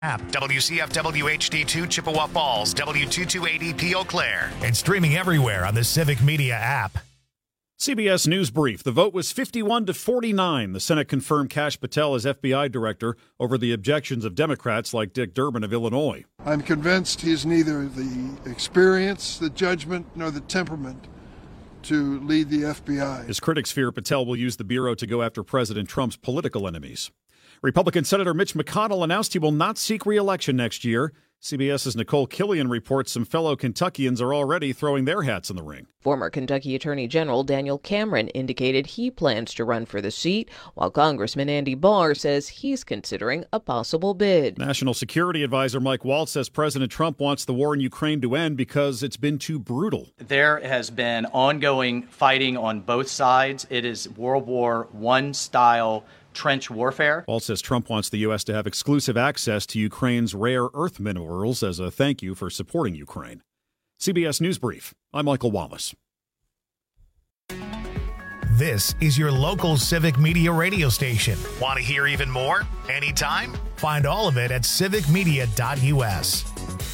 App, WCFW HD2 Chippewa Falls, W2280P Eau Claire, and streaming everywhere on the Civic Media app. CBS News Brief. The vote was 51-49. The Senate confirmed Kash Patel as FBI director over the objections of Democrats like Dick Durbin of Illinois. I'm convinced he's neither the experience, the judgment, nor the temperament to lead the FBI. His critics fear Patel will use the Bureau to go after President Trump's political enemies. Republican Senator Mitch McConnell announced he will not seek re-election next year. CBS's Nicole Killian reports some fellow Kentuckians are already throwing their hats in the ring. Former Kentucky Attorney General Daniel Cameron indicated he plans to run for the seat, while Congressman Andy Barr says he's considering a possible bid. National Security Advisor Mike Waltz says President Trump wants the war in Ukraine to end because it's been too brutal. There has been ongoing fighting on both sides. It is World War I style trench warfare. Waltz says Trump wants the U.S. to have exclusive access to Ukraine's rare earth minerals as a thank you for supporting Ukraine. CBS News Brief. I'm Michael Wallace. This is your local Civic Media radio station. Want to hear even more? Anytime? Find all of it at civicmedia.us.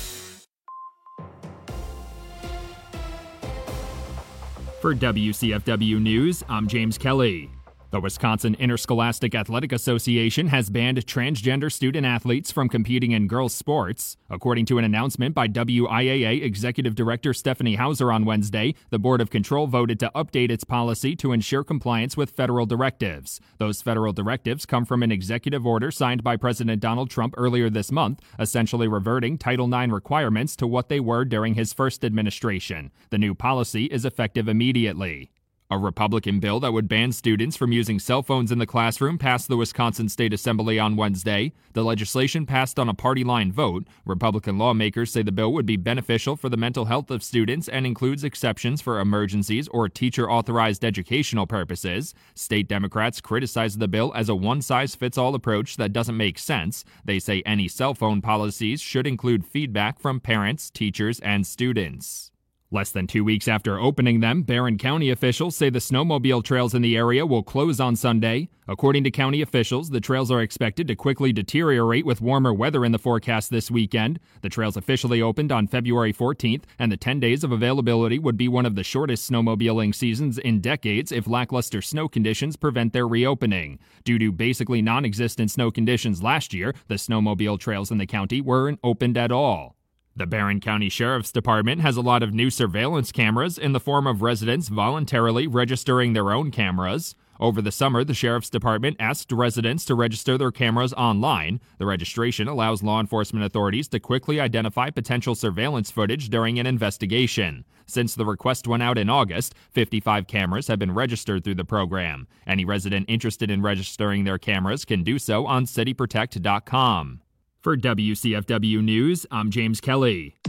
For WCFW News, I'm James Kelly. The Wisconsin Interscholastic Athletic Association has banned transgender student athletes from competing in girls' sports. According to an announcement by WIAA Executive Director Stephanie Hauser on Wednesday, the Board of Control voted to update its policy to ensure compliance with federal directives. Those federal directives come from an executive order signed by President Donald Trump earlier this month, essentially reverting Title IX requirements to what they were during his first administration. The new policy is effective immediately. A Republican bill that would ban students from using cell phones in the classroom passed the Wisconsin State Assembly on Wednesday. The legislation passed on a party line vote. Republican lawmakers say the bill would be beneficial for the mental health of students and includes exceptions for emergencies or teacher-authorized educational purposes. State Democrats criticized the bill as a one-size-fits-all approach that doesn't make sense. They say any cell phone policies should include feedback from parents, teachers, and students. Less than 2 weeks after opening them, Barron County officials say the snowmobile trails in the area will close on Sunday. According to county officials, the trails are expected to quickly deteriorate with warmer weather in the forecast this weekend. The trails officially opened on February 14th, and the 10 days of availability would be one of the shortest snowmobiling seasons in decades if lackluster snow conditions prevent their reopening. Due to basically non-existent snow conditions last year, the snowmobile trails in the county weren't opened at all. The Barron County Sheriff's Department has a lot of new surveillance cameras in the form of residents voluntarily registering their own cameras. Over the summer, the Sheriff's Department asked residents to register their cameras online. The registration allows law enforcement authorities to quickly identify potential surveillance footage during an investigation. Since the request went out in August, 55 cameras have been registered through the program. Any resident interested in registering their cameras can do so on cityprotect.com. For WCFW News, I'm James Kelly.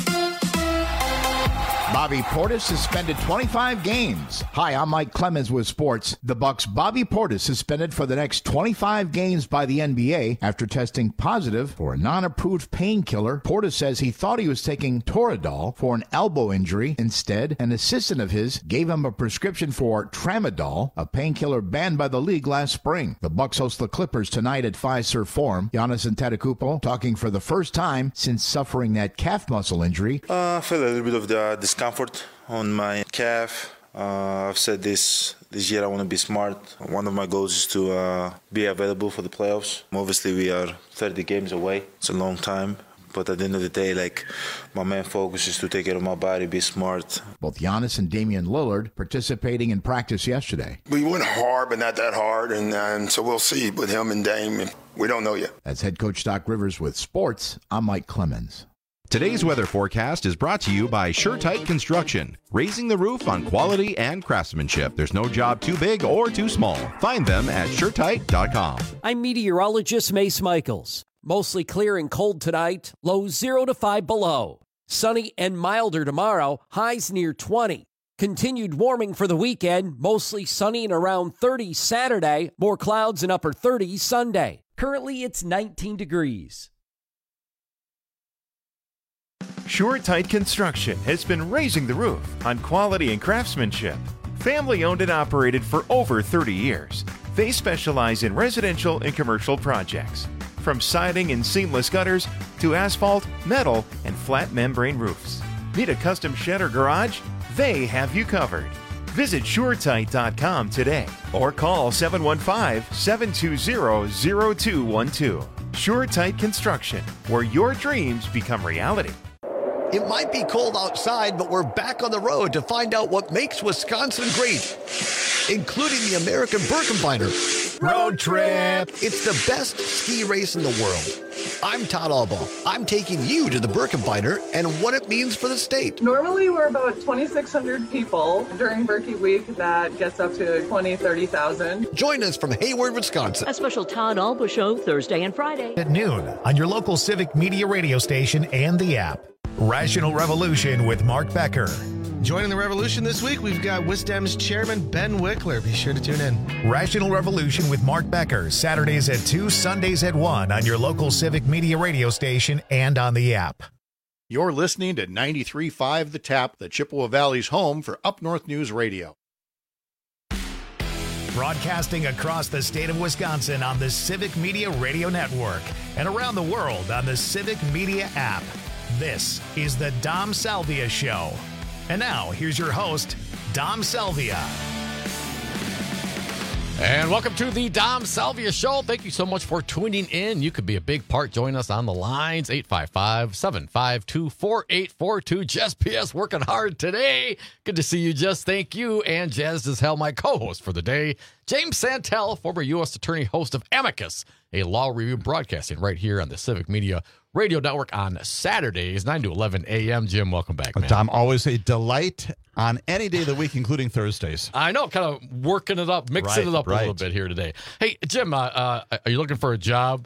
Bobby Portis suspended 25 games. Hi, I'm Mike Clemens with sports. The Bucks' Bobby Portis suspended for the next 25 games by the NBA after testing positive for a non-approved painkiller. Portis says he thought he was taking Toradol for an elbow injury. Instead, an assistant of his gave him a prescription for Tramadol, a painkiller banned by the league last spring. The Bucks host the Clippers tonight at Fiserv Forum. Giannis Antetokounmpo talking for the first time since suffering that calf muscle injury. I feel a little bit of the discomfort on my calf. I've said this year I want to be smart. One of my goals is to be available for the playoffs. Obviously, we are 30 games away. It's a long time. But at the end of the day, my main focus is to take care of my body, be smart. Both Giannis and Damian Lillard participating in practice yesterday. We went hard, but not that hard, and so we'll see with him and Dame. We don't know yet. That's head coach Doc Rivers with sports. I'm Mike Clemens. Today's weather forecast is brought to you by SureTight Construction, raising the roof on quality and craftsmanship. There's no job too big or too small. Find them at SureTight.com. I'm meteorologist Mace Michaels. Mostly clear and cold tonight, lows 0 to 5 below. Sunny and milder tomorrow, highs near 20. Continued warming for the weekend, mostly sunny and around 30 Saturday, more clouds and upper 30s Sunday. Currently, it's 19 degrees. SureTight Construction has been raising the roof on quality and craftsmanship. Family owned and operated for over 30 years. They specialize in residential and commercial projects. From siding and seamless gutters to asphalt, metal, and flat membrane roofs. Need a custom shed or garage? They have you covered. Visit SureTight.com today or call 715-720-0212. SureTight Construction, where your dreams become reality. It might be cold outside, but we're back on the road to find out what makes Wisconsin great, including the American Birkebeiner Road Trip. It's the best ski race in the world. I'm Todd Albaugh. I'm taking you to the Birkebeiner and what it means for the state. Normally, we're about 2,600 people. During Birkie Week, that gets up to 20,000, 30,000. Join us from Hayward, Wisconsin. A special Todd Albaugh show Thursday and Friday At noon on your local Civic Media radio station and the app. Rational Revolution with Mark Becker. Joining the revolution this week, we've got WisDem's chairman, Ben Wickler. Be sure to tune in. Rational Revolution with Mark Becker, Saturdays at 2, Sundays at 1 on your local Civic Media radio station and on the app. You're listening to 93.5 The Tap, the Chippewa Valley's home for Up North News Radio. Broadcasting across the state of Wisconsin on the Civic Media Radio Network and around the world on the Civic Media app. This is the Dom Salvia Show. And now, here's your host, Dom Salvia. And welcome to the Dom Salvia Show. Thank you so much for tuning in. You could be a big part. Join us on the lines, 855-752-4842. Jess P.S. working hard today. Good to see you, Jess. Thank you. And Jazz Dishell, my co-host for the day. James Santel, former U.S. Attorney, host of Amicus, a law review broadcasting right here on the Civic Media Radio Network on Saturdays, 9 to 11 a.m. Jim, welcome back, man. Dom, always a delight on any day of the week, including Thursdays. I know, kind of working it up, mixing it up a little bit here today. Hey, Jim, are you looking for a job?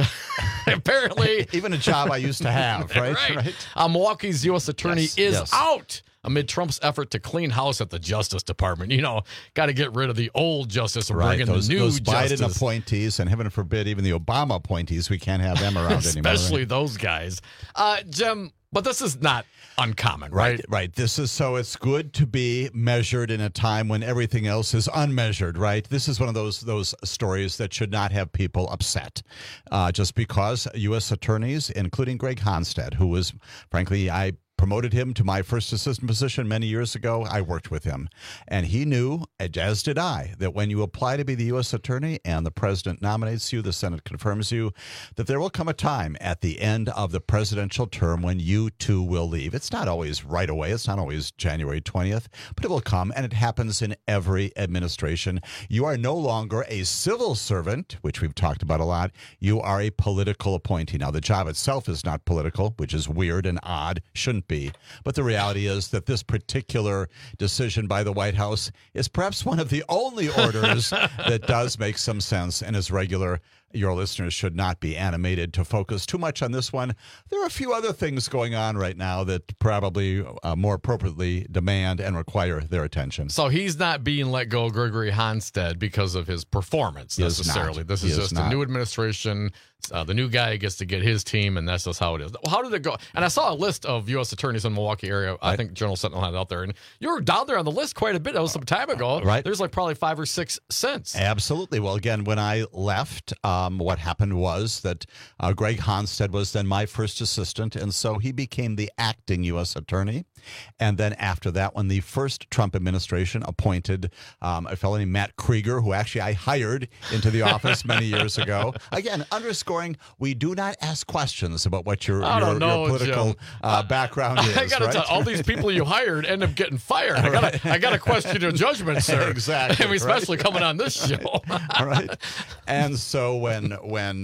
Apparently. Even a job I used to have, right? Right. Milwaukee's U.S. Attorney is out amid Trump's effort to clean house at the Justice Department. You know, got to get rid of the old justice and bring in the new those justice. Biden appointees, and heaven forbid, even the Obama appointees, we can't have them around anymore. Especially those guys. Jim, but this is not uncommon, right? Right. This is so it's good to be measured in a time when everything else is unmeasured, right? This is one of those stories that should not have people upset. Just because U.S. attorneys, including Greg Honstead, who was, frankly, I promoted him to my first assistant position many years ago. I worked with him. And he knew, as did I, that when you apply to be the U.S. attorney and the president nominates you, the Senate confirms you, that there will come a time at the end of the presidential term when you too will leave. It's not always right away. It's not always January 20th, but it will come, and it happens in every administration. You are no longer a civil servant, which we've talked about a lot. You are a political appointee. Now, the job itself is not political, which is weird and odd, shouldn't be. But the reality is that this particular decision by the White House is perhaps one of the only orders that does make some sense and is regular. Your listeners should not be animated to focus too much on this one. There are a few other things going on right now that probably more appropriately demand and require their attention. So he's not being let go, Gregory Honstead, because of his performance necessarily. This is just a new administration. The new guy gets to get his team, and that's just how it is. How did it go? And I saw a list of U.S. attorneys in the Milwaukee area. I think General Sentinel had it out there. And you were down there on the list quite a bit. That was some time ago. Right. There's like probably 5 or 6 cents. Absolutely. Well, again, when I left, what happened was that Greg Honstead was then my first assistant, and so he became the acting U.S. attorney. And then after that, when the first Trump administration appointed a fellow named Matt Krieger, who actually I hired into the office many years ago, again, underscoring we do not ask questions about what your political background is. I got to tell all these people you hired end up getting fired. I got to question your judgment, sir. Exactly. I mean, especially coming on this show. All right. And so when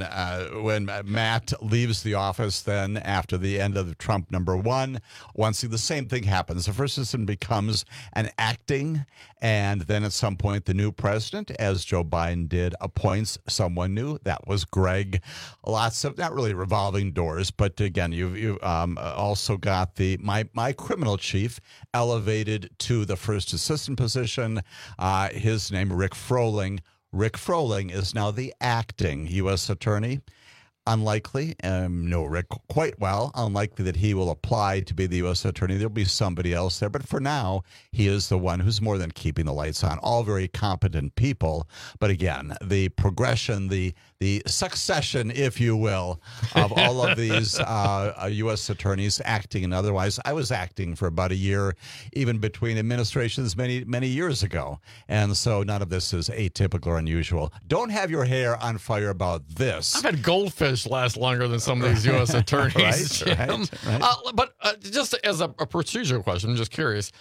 Matt leaves the office, then after the end of the Trump #1, once the same thing happens. The first assistant becomes an acting, and then at some point the new president, as Joe Biden did, appoints someone new. That was Greg. Lots of, not really revolving doors, but again, you also got my criminal chief elevated to the first assistant position. His name, Rick Froling. Rick Froling is now the acting U.S. attorney. Unlikely, know Rick quite well, unlikely that he will apply to be the U.S. attorney. There'll be somebody else there. But for now, he is the one who's more than keeping the lights on. All very competent people. But again, the progression, the the succession, if you will, of all of these U.S. attorneys acting and otherwise. I was acting for about a year, even between administrations many years ago. And so none of this is atypical or unusual. Don't have your hair on fire about this. I've had goldfish last longer than some of these U.S. attorneys. Right. But just as a procedural question, I'm just curious,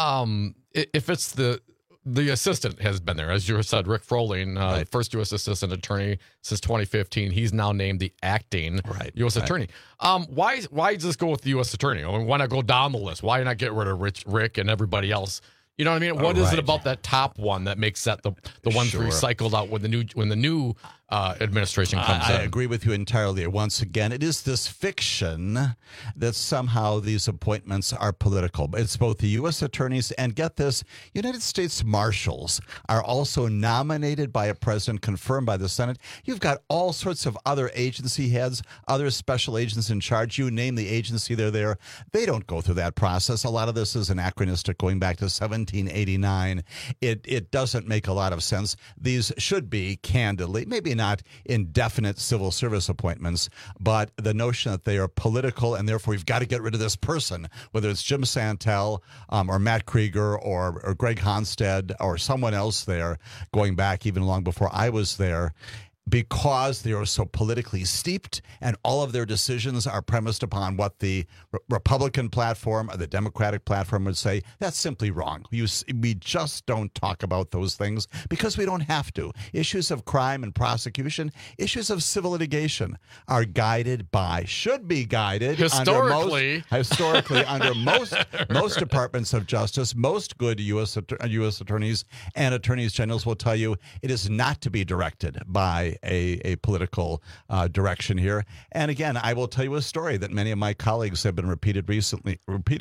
if it's the assistant has been there, as you said, Rick Froling, first U.S. assistant attorney since 2015. He's now named the acting U.S. attorney. Why just go with the U.S. attorney? I mean, why not go down the list? Why not get rid of Rick and everybody else? You know what I mean? What is it about that top one that makes that the ones recycled out when the new administration comes in? I agree with you entirely. Once again, it is this fiction that somehow these appointments are political. It's both the U.S. attorneys and, get this, United States marshals are also nominated by a president, confirmed by the Senate. You've got all sorts of other agency heads, other special agents in charge. You name the agency, they're there. They don't go through that process. A lot of this is anachronistic, going back to 1789. It doesn't make a lot of sense. These should be, candidly, maybe not indefinite civil service appointments, but the notion that they are political and therefore we've got to get rid of this person, whether it's Jim Santel or Matt Krieger or Greg Honstead or someone else there, going back even long before I was there, because they are so politically steeped and all of their decisions are premised upon what the Republican platform or the Democratic platform would say. That's simply wrong. We just don't talk about those things because we don't have to. Issues of crime and prosecution, issues of civil litigation are guided by, should be guided historically under most departments of justice. Most good U.S. attorneys and attorneys generals will tell you it is not to be directed by a political direction here. And again, I will tell you a story that many of my colleagues have been repeated recently.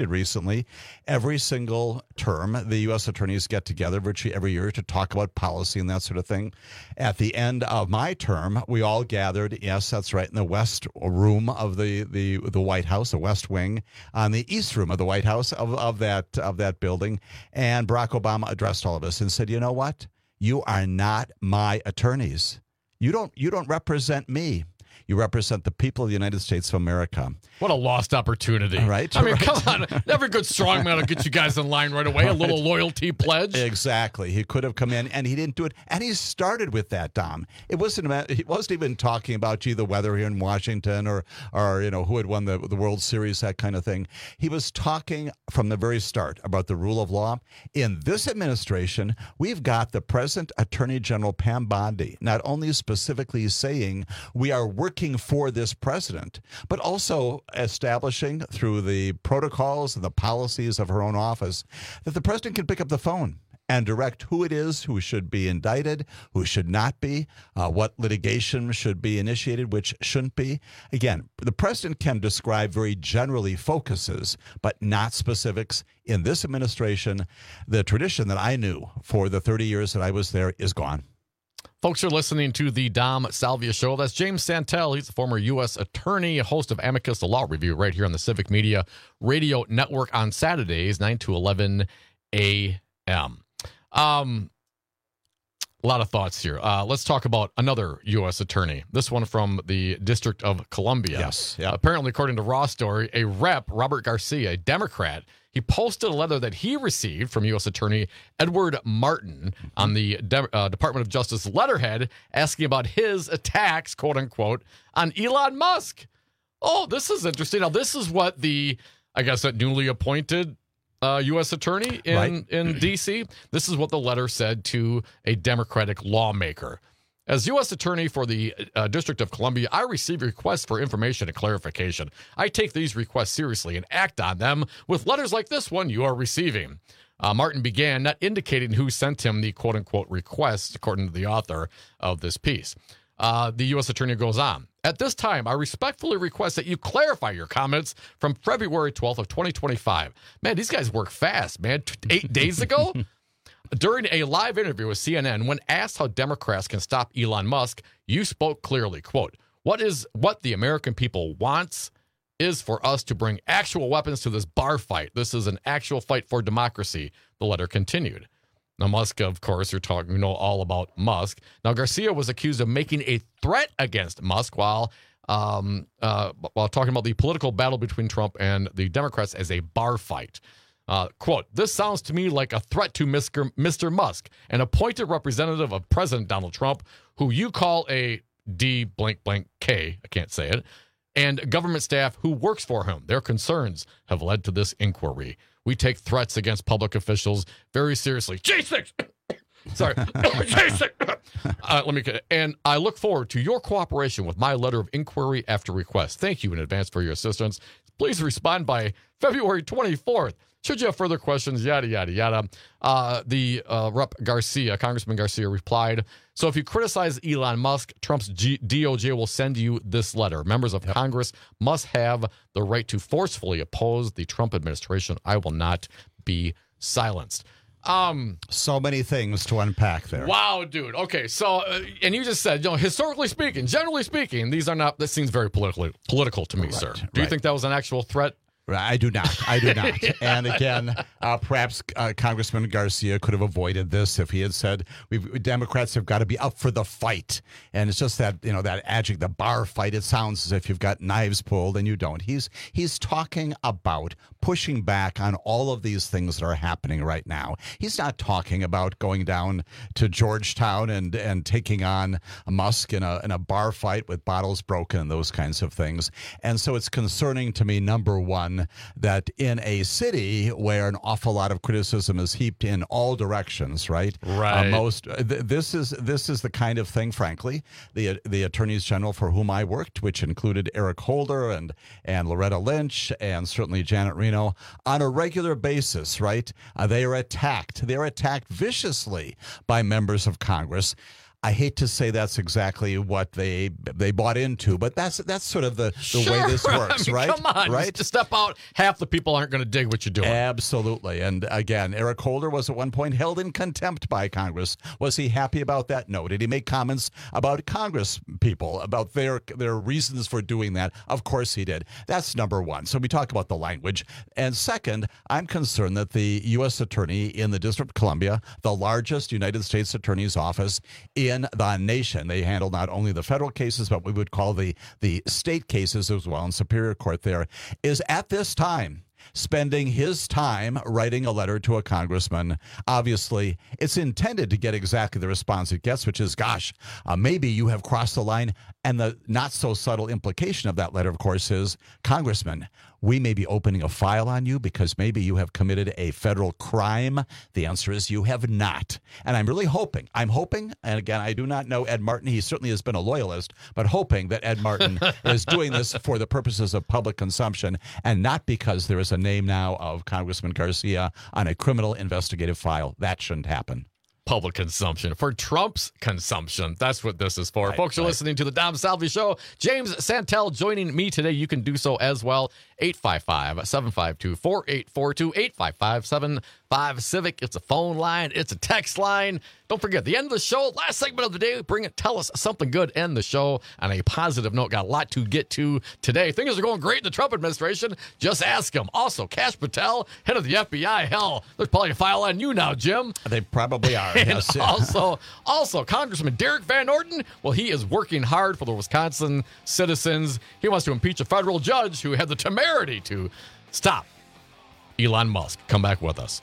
Every single term, the U.S. attorneys get together virtually every year to talk about policy and that sort of thing. At the end of my term, we all gathered, yes, that's right, in the West room of the White House, the West Wing, on the East room of the White House of that building. And Barack Obama addressed all of us and said, you know what? You are not my attorneys. You don't represent me. You represent the people of the United States of America. What a lost opportunity. Right? I mean, come on. Every good strongman will get you guys in line right away. A little loyalty pledge. Exactly. He could have come in, and he didn't do it. And he started with that, Dom. He wasn't even talking about, the weather here in Washington or who had won the World Series, that kind of thing. He was talking from the very start about the rule of law. In this administration, we've got the present Attorney General Pam Bondi not only specifically saying we are working for this president, but also establishing through the protocols and the policies of her own office that the president can pick up the phone and direct who it is who should be indicted, who should not be, what litigation should be initiated, which shouldn't be. Again, the president can describe very generally focuses, but not specifics. In this administration, the tradition that I knew for the 30 years that I was there is gone. Folks are listening to the Dom Salvia Show. That's James Santel. He's a former U.S. attorney, host of Amicus, the Law Review, right here on the Civic Media Radio Network on Saturdays, 9 to 11 a.m. A lot of thoughts here. Let's talk about another U.S. attorney. This one from the District of Columbia. Yes. Yeah. Apparently, according to Raw Story, a rep, Robert Garcia, a Democrat, he posted a letter that he received from U.S. Attorney Edward Martin on the Department of Justice letterhead asking about his attacks, quote unquote, on Elon Musk. Oh, this is interesting. Now, this is what that newly appointed U.S. attorney in D.C., this is what the letter said to a Democratic lawmaker. As U.S. attorney for the District of Columbia, I receive requests for information and clarification. I take these requests seriously and act on them with letters like this one you are receiving. Martin began, not indicating who sent him the quote-unquote request, according to the author of this piece. The U.S. attorney goes on. At this time, I respectfully request that you clarify your comments from February 12th of 2025. Man, these guys work fast, man. 8 days ago? During a live interview with CNN, when asked how Democrats can stop Elon Musk, you spoke clearly, quote, what the American people wants is for us to bring actual weapons to this bar fight. This is an actual fight for democracy, the letter continued. Now, Musk, of course, we know all about Musk. Now, Garcia was accused of making a threat against Musk while talking about the political battle between Trump and the Democrats as a bar fight. Quote, "This sounds to me like a threat to Mr. Musk, an appointed representative of President Donald Trump, who you call a D blank blank K, I can't say it, and government staff who works for him. Their concerns have led to this inquiry. We take threats against public officials very seriously." J6! Sorry. J6! Let me get it. "And I look forward to your cooperation with my letter of inquiry after request. Thank you in advance for your assistance. Please respond by February 24th. Should you have further questions, yada, yada, yada." The Congressman Garcia replied, "So if you criticize Elon Musk, Trump's DOJ will send you this letter. Members of Congress must have the right to forcefully oppose the Trump administration. I will not be silenced." So many things to unpack there. Wow, dude. Okay, so, and you just said, historically speaking, generally speaking, this seems very political to me, sir. Do you think that was an actual threat? I do not. And again, perhaps Congressman Garcia could have avoided this if he had said, Democrats have got to be up for the fight. And it's just that, that adjective, the bar fight, it sounds as if you've got knives pulled and you don't. He's talking about pushing back on all of these things that are happening right now. He's not talking about going down to Georgetown and taking on Musk in a bar fight with bottles broken and those kinds of things. And so it's concerning to me, number one, that in a city where an awful lot of criticism is heaped in all directions, right? Right. This is the kind of thing, frankly, the attorneys general for whom I worked, which included Eric Holder and Loretta Lynch and certainly Janet Reno, on a regular basis, right? They are attacked. They're attacked viciously by members of Congress. I hate to say that's exactly what they bought into, but that's sort of the way this works, right? Come on, right? Just step out. Half the people aren't going to dig what you're doing. Absolutely. And again, Eric Holder was at one point held in contempt by Congress. Was he happy about that? No. Did he make comments about Congress people, about their reasons for doing that? Of course he did. That's number one. So we talk about the language. And second, I'm concerned that the U.S. Attorney in the District of Columbia, the largest United States Attorney's office in the nation, they handle not only the federal cases, but we would call the state cases as well in Superior Court there, is at this time spending his time writing a letter to a congressman. Obviously, it's intended to get exactly the response it gets, which is, gosh, maybe you have crossed the line. And the not so subtle implication of that letter, of course, is, Congressman, we may be opening a file on you because maybe you have committed a federal crime. The answer is you have not. And I'm hoping, and again, I do not know Ed Martin. He certainly has been a loyalist, but hoping that Ed Martin is doing this for the purposes of public consumption and not because there is a name now of Congressman Garcia on a criminal investigative file. That shouldn't happen. Public consumption. For Trump's consumption. That's what this is for. Folks, you're listening to the Dom Salvi Show. James Santel joining me today. You can do so as well. 855-752-4842. 855-75-CIVIC. It's a phone line. It's a text line. Don't forget, the end of the show, last segment of the day, tell us something good, end the show on a positive note. Got a lot to get to today. Things are going great in the Trump administration. Just ask him. Also, Kash Patel, head of the FBI. Hell, there's probably a file on you now, Jim. They probably are. And yes. also, Congressman Derek Van Orden, well, he is working hard for the Wisconsin citizens. He wants to impeach a federal judge who had the temerity to stop Elon Musk. Come back with us.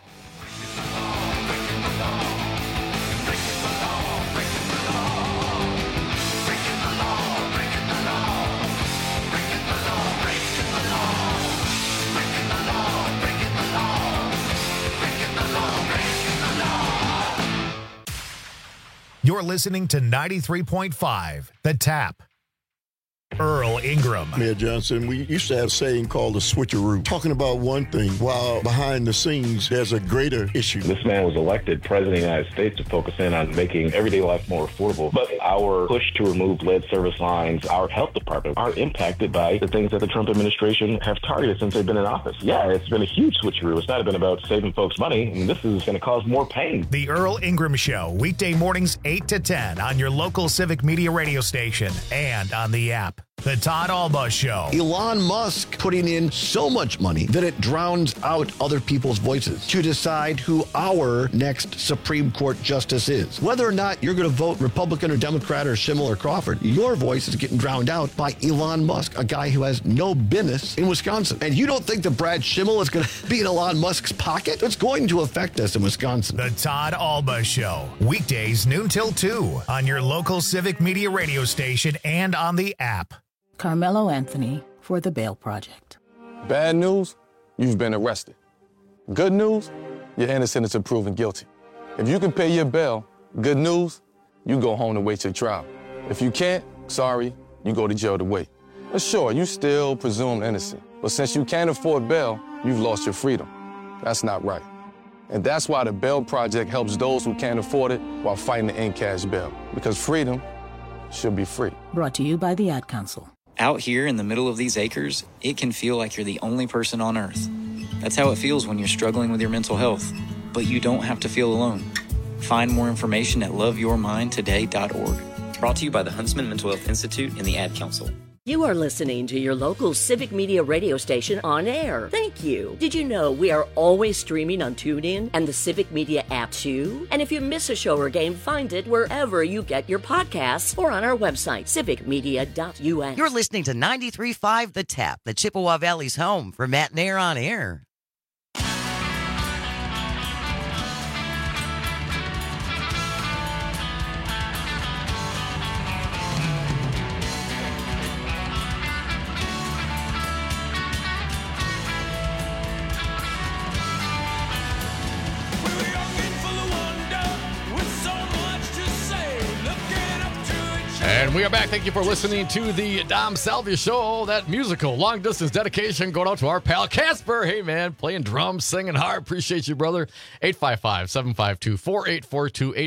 You're listening to 93.5, The Tap. Earl Ingram. Mayor Johnson, we used to have a saying called the switcheroo, talking about one thing while behind the scenes there's a greater issue. This man was elected president of the United States to focus in on making everyday life more affordable. But our push to remove lead service lines, our health department, are impacted by the things that the Trump administration have targeted since they've been in office. Yeah, it's been a huge switcheroo. It's not been about saving folks money, and this is going to cause more pain. The Earl Ingram Show, weekday mornings 8 to 10 on your local Civic Media radio station and on the app. The Todd Alba Show. Elon Musk putting in so much money that it drowns out other people's voices to decide who our next Supreme Court justice is. Whether or not you're going to vote Republican or Democrat or Schimmel or Crawford, your voice is getting drowned out by Elon Musk, a guy who has no business in Wisconsin. And you don't think that Brad Schimmel is going to be in Elon Musk's pocket? It's going to affect us in Wisconsin. The Todd Alba Show. Weekdays noon till 2 on your local Civic Media radio station and on the app. Carmelo Anthony for the Bail Project. Bad news, you've been arrested. Good news, you're innocent until proven guilty. If you can pay your bail, good news, you go home to wait your trial. If you can't, sorry, you go to jail to wait. But sure, you still presumed innocent. But since you can't afford bail, you've lost your freedom. That's not right. And that's why the Bail Project helps those who can't afford it while fighting to end cash bail. Because freedom should be free. Brought to you by the Ad Council. Out here in the middle of these acres, it can feel like you're the only person on earth. That's how it feels when you're struggling with your mental health. But you don't have to feel alone. Find more information at loveyourmindtoday.org. Brought to you by the Huntsman Mental Health Institute and the Ad Council. You are listening to your local Civic Media radio station on air. Thank you. Did you know we are always streaming on TuneIn and the Civic Media app too? And if you miss a show or game, find it wherever you get your podcasts or on our website, civicmedia.us. You're listening to 93.5 The Tap, the Chippewa Valley's home for Matt and Air on Air. And we are back. Thank you for listening to the Dom Salvia Show. That musical long-distance dedication going out to our pal Casper. Hey, man, playing drums, singing hard. Appreciate you, brother. 855-752-4842,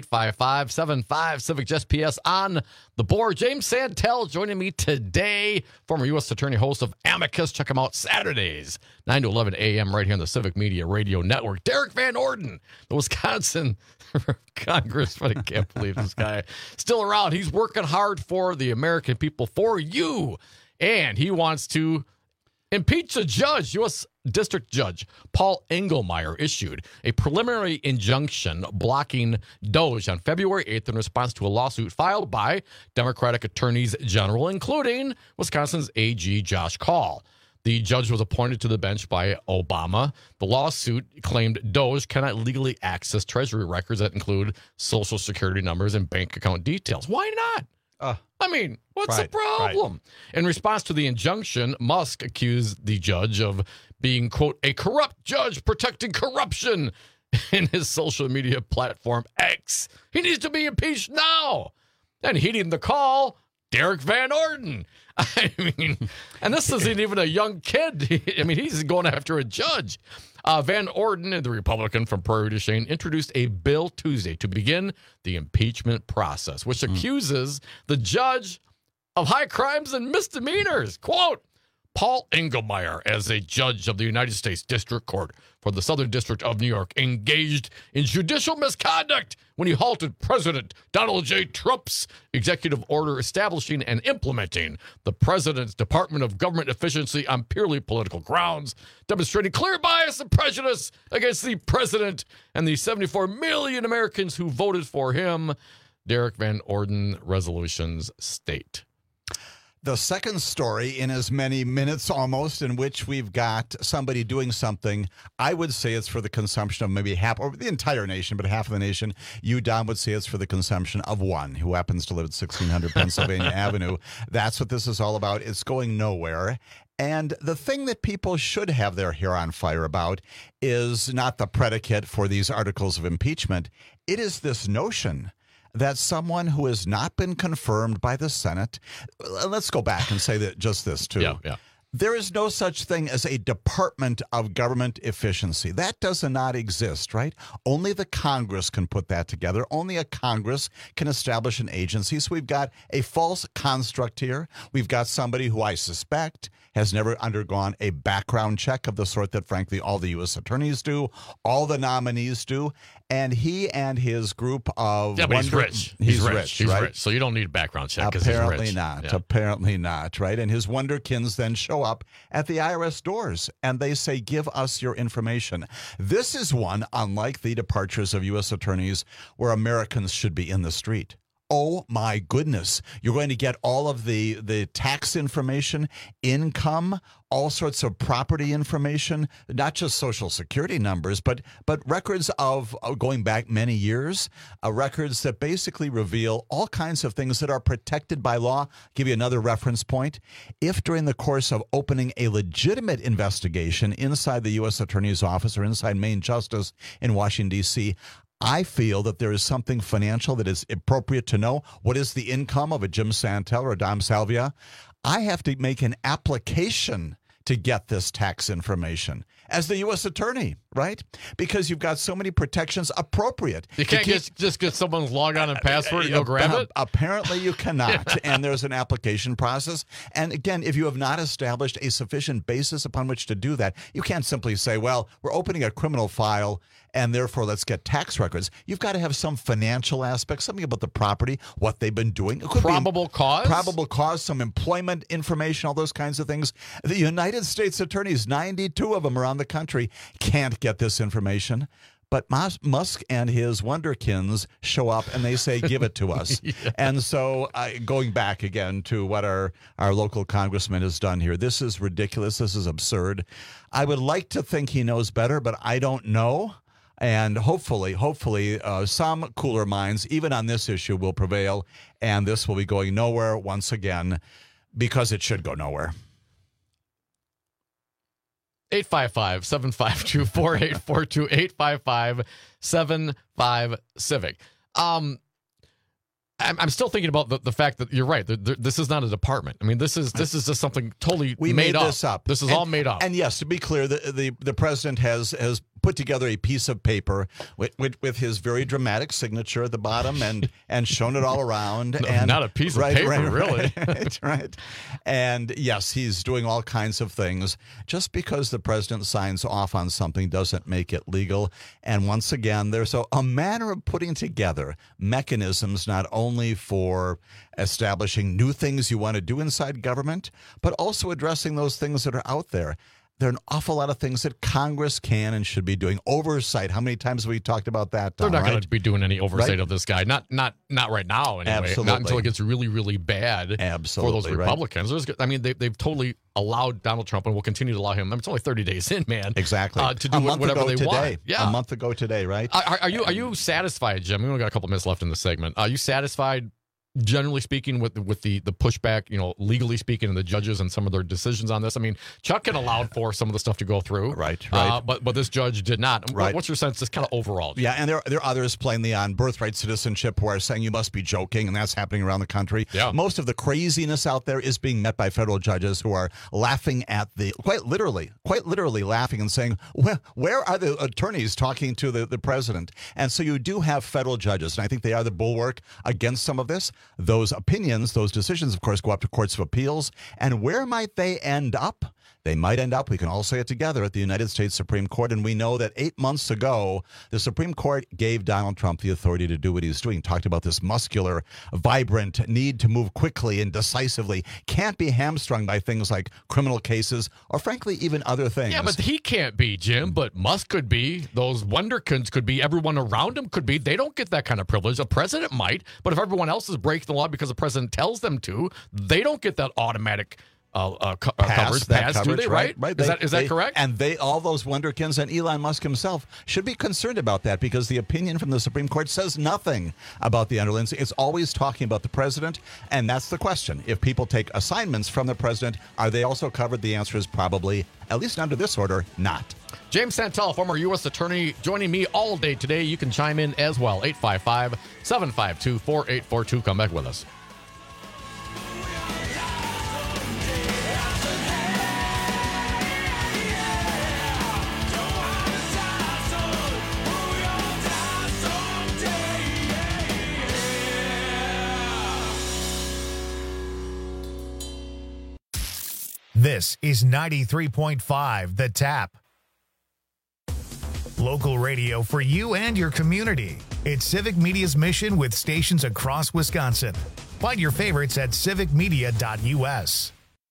855-75 Civic Just PS on the board. James Santel joining me today, former U.S. Attorney, host of Amicus. Check him out Saturdays, 9 to 11 a.m. right here on the Civic Media Radio Network. Derek Van Orden, the Wisconsin Congressman. I can't believe this guy still around. He's working hard for the American people, for you. And he wants to impeach a judge. U.S. District Judge Paul Engelmeyer issued a preliminary injunction blocking DOJ on February 8th in response to a lawsuit filed by Democratic attorneys general, including Wisconsin's AG Josh Kaul. The judge was appointed to the bench by Obama. The lawsuit claimed DOJ cannot legally access Treasury records that include Social Security numbers and bank account details. Why not? I mean, what's the problem? Right. In response to the injunction, Musk accused the judge of being, quote, a corrupt judge protecting corruption in his social media platform X. He needs to be impeached now. And heeding the call, Derek Van Orden. I mean, and this isn't even a young kid. I mean, he's going after a judge. Van Orden, the Republican from Prairie du Chien, introduced a bill Tuesday to begin the impeachment process, which accuses the judge of high crimes and misdemeanors. Quote, Paul Engelmeyer, as a judge of the United States District Court for the Southern District of New York, engaged in judicial misconduct when he halted President Donald J. Trump's executive order establishing and implementing the president's Department of Government Efficiency on purely political grounds, demonstrating clear bias and prejudice against the president and the 74 million Americans who voted for him. Derek Van Orden resolutions state. The second story in as many minutes almost in which we've got somebody doing something, I would say it's for the consumption of maybe half, or the entire nation, but half of the nation. You, Don, would say it's for the consumption of one who happens to live at 1600 Pennsylvania Avenue. That's what this is all about. It's going nowhere. And the thing that people should have their hair on fire about is not the predicate for these articles of impeachment. It is this notion that someone who has not been confirmed by the Senate, let's go back and say that just this too. Yeah. There is no such thing as a Department of Government Efficiency. That does not exist, right? Only the Congress can put that together. Only a Congress can establish an agency. So we've got a false construct here. We've got somebody who I suspect has never undergone a background check of the sort that, frankly, all the U.S. attorneys do, all the nominees do, and he and his group of... Yeah, but he's rich. He's rich, He's right? rich, so you don't need a background check because he's rich. Apparently not. Yeah. Apparently not, right? And his wonderkins then show up at the IRS doors, and they say, give us your information. This is one, unlike the departures of U.S. attorneys, where Americans should be in the street. Oh, my goodness. You're going to get all of the tax information, income, all sorts of property information, not just Social Security numbers, but records of going back many years, records that basically reveal all kinds of things that are protected by law. I'll give you another reference point. If during the course of opening a legitimate investigation inside the U.S. Attorney's Office or inside Main Justice in Washington, D.C., I feel that there is something financial that is appropriate to know. What is the income of a Jim Santel or a Dom Salvia? I have to make an application to get this tax information as the U.S. attorney, right? Because you've got so many protections appropriate. You can't just get someone's log-on and password and go grab it? Apparently you cannot, and there's an application process. And again, if you have not established a sufficient basis upon which to do that, you can't simply say, well, we're opening a criminal file and therefore let's get tax records. You've got to have some financial aspect, something about the property, what they've been doing. It could probable cause? Probable cause, some employment information, all those kinds of things. The United States attorneys, 92 of them around the country, can't get this information. But Musk and his wonderkins show up and they say, give it to us. Yeah. And so going back again to what our local congressman has done here, this is ridiculous. This is absurd. I would like to think he knows better, but I don't know. And hopefully, some cooler minds, even on this issue, will prevail. And this will be going nowhere once again, because it should go nowhere. 855-752-4842, 855-75-CIVIC. I'm still thinking about the fact that you're right. This is not a department. I mean, this is just something totally made up. This up. This is all made up. And yes, to be clear, the president has put together a piece of paper with his very dramatic signature at the bottom and shown it all around. No, and not a piece of paper, really. Right. And yes, he's doing all kinds of things. Just because the president signs off on something doesn't make it legal. And once again, there's a manner of putting together mechanisms not only for establishing new things you want to do inside government, but also addressing those things that are out there. There are an awful lot of things that Congress can and should be doing. Oversight. How many times have we talked about that? They're not going to be doing any oversight of this guy. Not right now, anyway. Absolutely. Not until it gets really, really bad for those Republicans. Right. I mean, they've totally allowed Donald Trump and will continue to allow him. I mean, it's only 30 days in, man. Exactly. To do whatever they want. Yeah. A month ago today, right? Are you satisfied, Jim? We only got a couple minutes left in the segment. Are you satisfied, generally speaking, with the pushback, legally speaking, and the judges and some of their decisions on this? I mean, Chuck had allowed for some of the stuff to go through. Right. But this judge did not. Right. What's your sense, just kind of overall? Yeah, and there are others plainly on birthright citizenship who are saying you must be joking, and that's happening around the country. Yeah. Most of the craziness out there is being met by federal judges who are laughing at quite literally laughing and saying, where are the attorneys talking to the president? And so you do have federal judges, and I think they are the bulwark against some of this. Those opinions, those decisions, of course, go up to courts of appeals. And where might they end up? They might end up, we can all say it together, at the United States Supreme Court. And we know that 8 months ago, the Supreme Court gave Donald Trump the authority to do what he's doing. Talked about this muscular, vibrant need to move quickly and decisively. Can't be hamstrung by things like criminal cases or, frankly, even other things. Yeah, but he can't be, Jim. But Musk could be. Those wonderkins could be. Everyone around him could be. They don't get that kind of privilege. A president might. But if everyone else is breaking the law because the president tells them to, they don't get that automatic coverage, do they, right? Is that correct? And all those wonderkins and Elon Musk himself should be concerned about that, because the opinion from the Supreme Court says nothing about the underlings. It's always talking about the president, and that's the question. If people take assignments from the president, are they also covered? The answer is probably, at least under this order, not. James Santel, former U.S. attorney, joining me all day today. You can chime in as well. 855-752-4842. Come back with us. This This is 93.5 The Tap. Local radio for you and your community. It's Civic Media's mission with stations across Wisconsin. Find your favorites at civicmedia.us.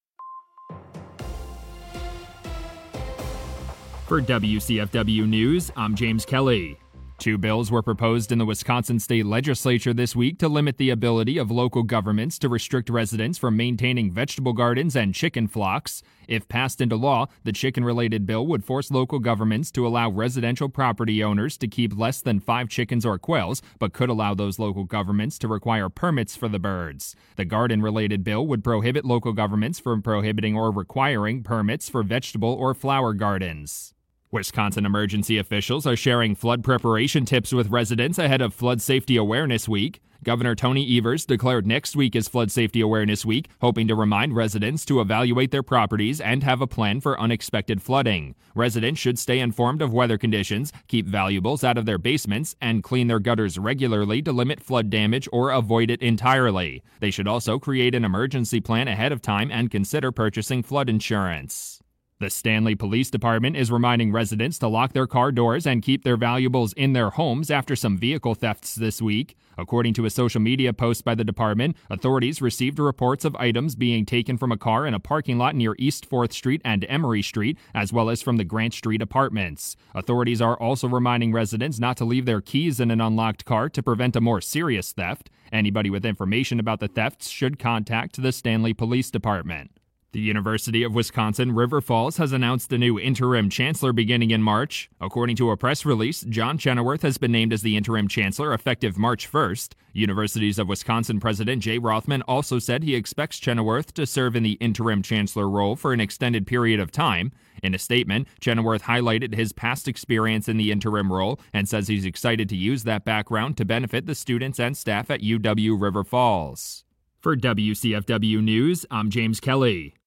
For WCFW News, I'm James Kelly. 2 bills were proposed in the Wisconsin State Legislature this week to limit the ability of local governments to restrict residents from maintaining vegetable gardens and chicken flocks. If passed into law, the chicken-related bill would force local governments to allow residential property owners to keep less than 5 chickens or quails, but could allow those local governments to require permits for the birds. The garden-related bill would prohibit local governments from prohibiting or requiring permits for vegetable or flower gardens. Wisconsin emergency officials are sharing flood preparation tips with residents ahead of Flood Safety Awareness Week. Governor Tony Evers declared next week as Flood Safety Awareness Week, hoping to remind residents to evaluate their properties and have a plan for unexpected flooding. Residents should stay informed of weather conditions, keep valuables out of their basements, and clean their gutters regularly to limit flood damage or avoid it entirely. They should also create an emergency plan ahead of time and consider purchasing flood insurance. The Stanley Police Department is reminding residents to lock their car doors and keep their valuables in their homes after some vehicle thefts this week. According to a social media post by the department, authorities received reports of items being taken from a car in a parking lot near East 4th Street and Emery Street, as well as from the Grant Street apartments. Authorities are also reminding residents not to leave their keys in an unlocked car to prevent a more serious theft. Anybody with information about the thefts should contact the Stanley Police Department. The University of Wisconsin River Falls has announced a new interim chancellor beginning in March. According to a press release, John Chenoweth has been named as the interim chancellor effective March 1st. Universities of Wisconsin President Jay Rothman also said he expects Chenoweth to serve in the interim chancellor role for an extended period of time. In a statement, Chenoweth highlighted his past experience in the interim role and says he's excited to use that background to benefit the students and staff at UW River Falls. For WCFW News, I'm James Kelly.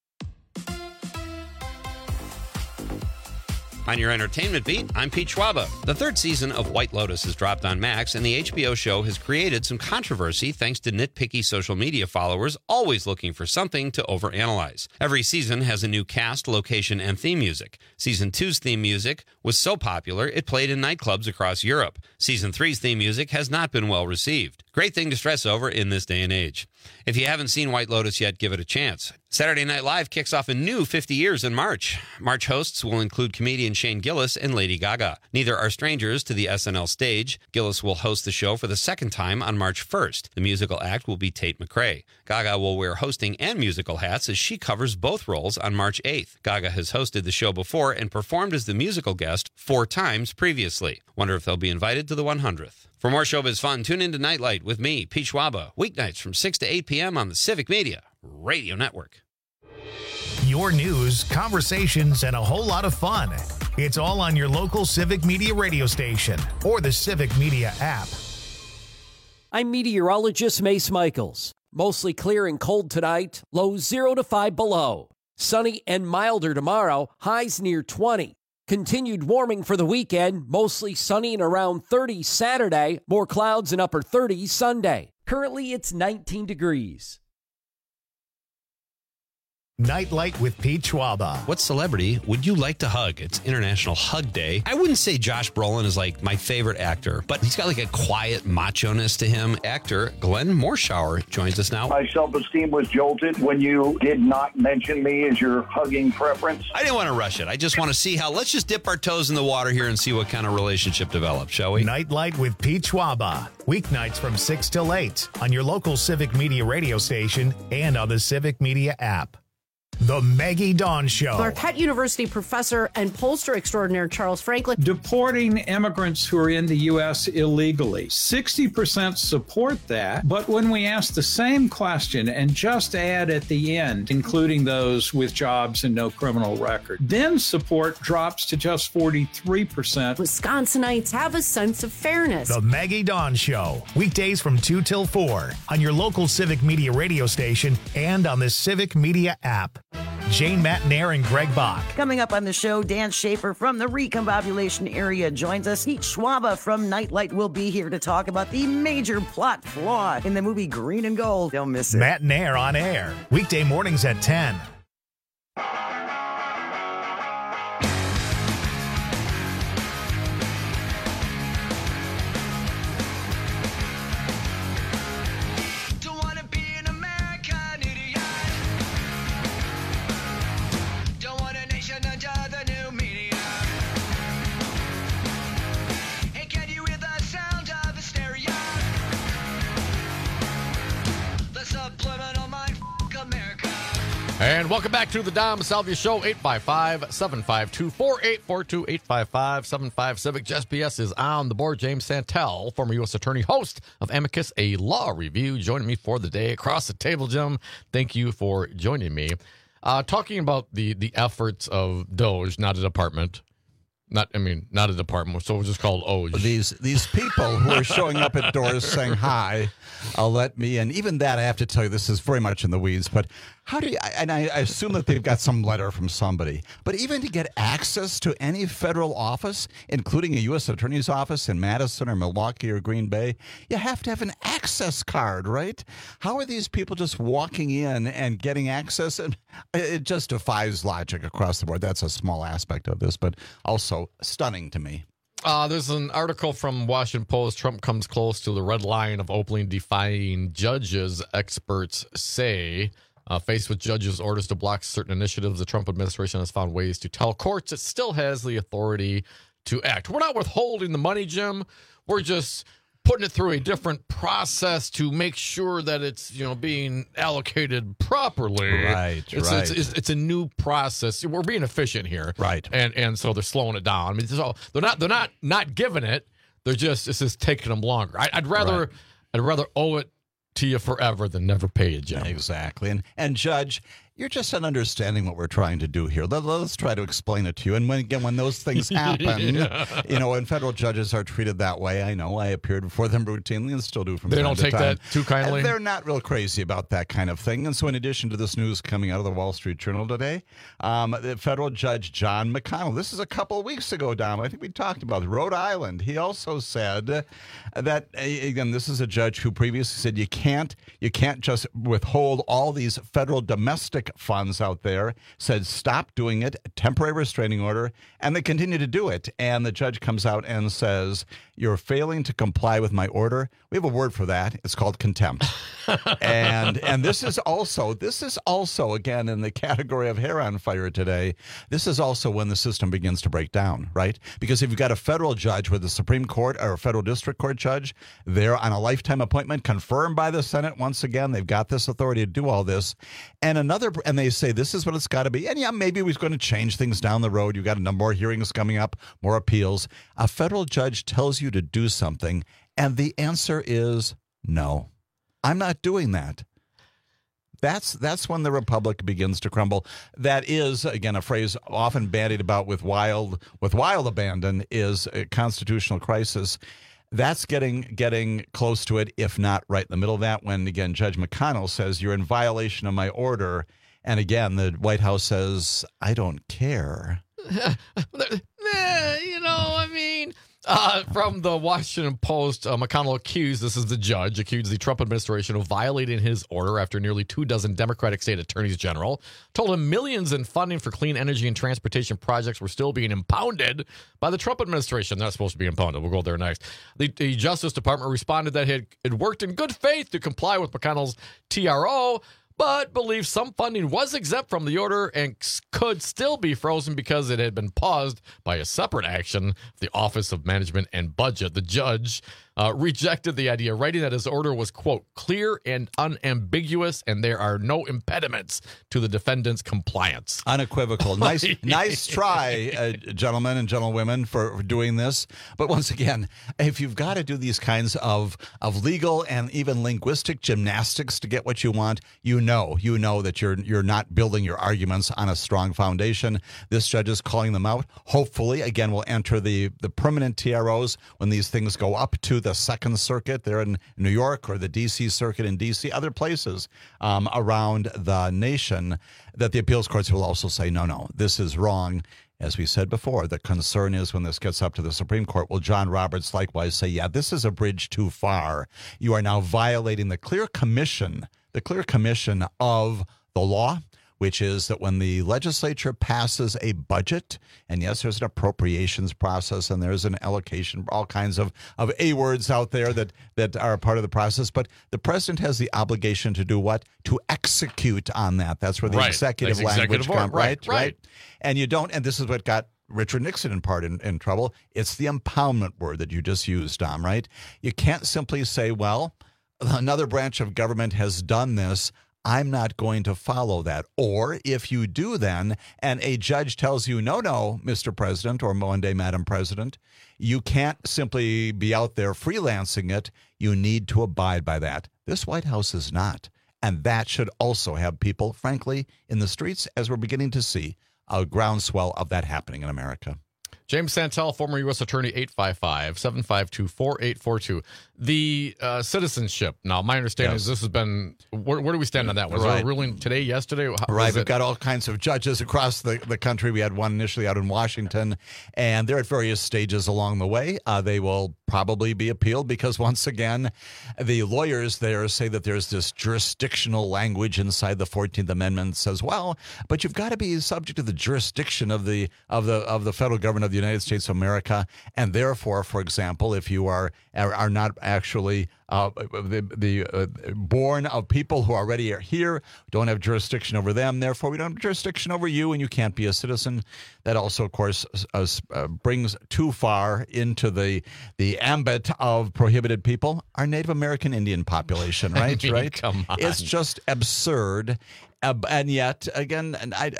On your entertainment beat, I'm Pete Schwaba. The 3rd season of White Lotus has dropped on Max, and the HBO show has created some controversy thanks to nitpicky social media followers always looking for something to overanalyze. Every season has a new cast, location, and theme music. Season 2's theme music was so popular it played in nightclubs across Europe. Season 3's theme music has not been well received. Great thing to stress over in this day and age. If you haven't seen White Lotus yet, give it a chance. Saturday Night Live kicks off a new 50 years in March. March hosts will include comedian Shane Gillis and Lady Gaga. Neither are strangers to the SNL stage. Gillis will host the show for the 2nd time on March 1st. The musical act will be Tate McRae. Gaga will wear hosting and musical hats as she covers both roles on March 8th. Gaga has hosted the show before and performed as the musical guest 4 times previously. Wonder if they'll be invited to the 100th. For more showbiz fun, tune into Nightlight with me, Pete Schwaba, weeknights from 6 to 8 p.m. on the Civic Media Radio Network. Your news, conversations, and a whole lot of fun. It's all on your local Civic Media radio station or the Civic Media app. I'm meteorologist Mace Michaels. Mostly clear and cold tonight, lows 0 to 5 below. Sunny and milder tomorrow, highs near 20. Continued warming for the weekend, mostly sunny and around 30 Saturday, more clouds and upper 30s Sunday. Currently, it's 19 degrees. Nightlight with Pete Schwaba. What celebrity would you like to hug? It's International Hug Day. I wouldn't say Josh Brolin is like my favorite actor, but he's got like a quiet macho-ness to him. Actor Glenn Morshower joins us now. My self-esteem was jolted when you did not mention me as your hugging preference. I didn't want to rush it. I just want to see how, let's just dip our toes in the water here and see what kind of relationship develops, shall we? Nightlight with Pete Schwaba. Weeknights from 6 till 8 on your local Civic Media radio station and on the Civic Media app. The Maggie Dawn Show. Marquette University professor and pollster extraordinaire Charles Franklin. Deporting immigrants who are in the U.S. illegally. 60% support that, but when we ask the same question and just add at the end, including those with jobs and no criminal record, then support drops to just 43%. Wisconsinites have a sense of fairness. The Maggie Dawn Show. Weekdays from 2 till 4 on your local Civic Media radio station and on the Civic Media app. Jane Matnair and Greg Bach. Coming up on the show, Dan Schaefer from the Recombobulation area joins us. Pete Schwaba from Nightlight will be here to talk about the major plot flaw in the movie Green and Gold. Don't miss it. Matnair on air. Weekday mornings at 10. And welcome back to the Dom Salvia Show, 855-752-4842, 855-75-CIVIC. Jess PS is on the board. James Santel, former U.S. Attorney, host of Amicus, a law review, joining me for the day. Across the table, Jim, thank you for joining me. Talking about the efforts of DOJ, not a department. Not a department, so we'll just call it OJ. These people who are showing up at doors saying, hi, let me in. Even that, I have to tell you, this is very much in the weeds, but how do you, and I assume that they've got some letter from somebody, but even to get access to any federal office, including a U.S. Attorney's office in Madison or Milwaukee or Green Bay, you have to have an access card, right? How are these people just walking in and getting access? And it just defies logic across the board. That's a small aspect of this, but also stunning to me. There's an article from Washington Post. Trump comes close to the red line of openly defying judges, experts say. Faced with judges' orders to block certain initiatives, the Trump administration has found ways to tell courts it still has the authority to act. We're not withholding the money, Jim. We're just putting it through a different process to make sure that it's being allocated properly. Right. It's a new process. We're being efficient here, right? And so they're slowing it down. I mean, they're not giving it. It's just taking them longer. I'd rather owe it to you forever than never pay you, Jim. Exactly. And Judge, you're just not understanding what we're trying to do here. Let's try to explain it to you. And when those things happen, when federal judges are treated that way, I know I appeared before them routinely and still do from time to time. They don't take that too kindly? And they're not real crazy about that kind of thing. And so in addition to this news coming out of the Wall Street Journal today, the federal judge John McConnell, this is a couple of weeks ago, Dom, I think we talked about it, Rhode Island. He also said that, again, this is a judge who previously said you can't just withhold all these federal domestic funds out there, said stop doing it, temporary restraining order, and they continue to do it. And the judge comes out and says, you're failing to comply with my order. We have a word for that. It's called contempt. and this is also, again, in the category of hair on fire today, this is also when the system begins to break down, right? Because if you've got a federal judge with the Supreme Court or a federal district court judge, they're on a lifetime appointment confirmed by the Senate. Once again, they've got this authority to do all this. And they say this is what it's got to be. And yeah, maybe we're going to change things down the road. You've got a number more hearings coming up, more appeals. A federal judge tells you to do something, and the answer is no. I'm not doing that. That's when the republic begins to crumble. That is, again, a phrase often bandied about with wild abandon, is a constitutional crisis. That's getting close to it, if not right in the middle of that, when, again, Judge McConnell says you're in violation of my order. And again, the White House says, I don't care. From the Washington Post, McConnell accused the Trump administration of violating his order after nearly 24 Democratic state attorneys general told him millions in funding for clean energy and transportation projects were still being impounded by the Trump administration. Not supposed to be impounded. We'll go there next. The Justice Department responded that it worked in good faith to comply with McConnell's TRO, but believes some funding was exempt from the order and could still be frozen because it had been paused by a separate action, the Office of Management and Budget. The judge rejected the idea, writing that his order was, quote, clear and unambiguous, and there are no impediments to the defendant's compliance. Unequivocal. Nice try, gentlemen and gentlewomen, for doing this. But once again, if you've got to do these kinds of legal and even linguistic gymnastics to get what you want, you know that you're not building your arguments on a strong foundation. This judge is calling them out. Hopefully, again, we'll enter the permanent TROs when these things go up to the Second Circuit there in New York, or the D.C. Circuit in D.C., other places around the nation, that the appeals courts will also say, no, this is wrong. As we said before, the concern is when this gets up to the Supreme Court, will John Roberts likewise say, yeah, this is a bridge too far. You are now violating the clear commission of the law, which is that when the legislature passes a budget, and yes, there's an appropriations process and there's an allocation, all kinds of A words out there that are a part of the process, but the president has the obligation to do what? To execute on that. That's where the executive language comes, right? And you don't, and this is what got Richard Nixon in part in trouble. It's the impoundment word that you just used, Dom, right? You can't simply say, well, another branch of government has done this, I'm not going to follow that. Or if you do then, and a judge tells you, no, Mr. President, or one day, Madam President, you can't simply be out there freelancing it. You need to abide by that. This White House is not. And that should also have people, frankly, in the streets, as we're beginning to see a groundswell of that happening in America. James Santel, former U.S. Attorney, 855-752-4842. The citizenship. Now, my understanding is this has been, where do we stand on that? Was there a ruling today, yesterday? Right. We've got all kinds of judges across the country. We had one initially out in Washington, and they're at various stages along the way. They will probably be appealed because, once again, the lawyers there say that there's this jurisdictional language inside the 14th Amendment that says, well, but you've got to be subject to the jurisdiction of the federal government of the United States of America, and therefore, for example, if you are not actually born of people who already are here, don't have jurisdiction over them, therefore we don't have jurisdiction over you, and you can't be a citizen. That also, of course, brings too far into the ambit of prohibited people our Native American Indian population, right? Right? Come on. It's just absurd. And yet, again,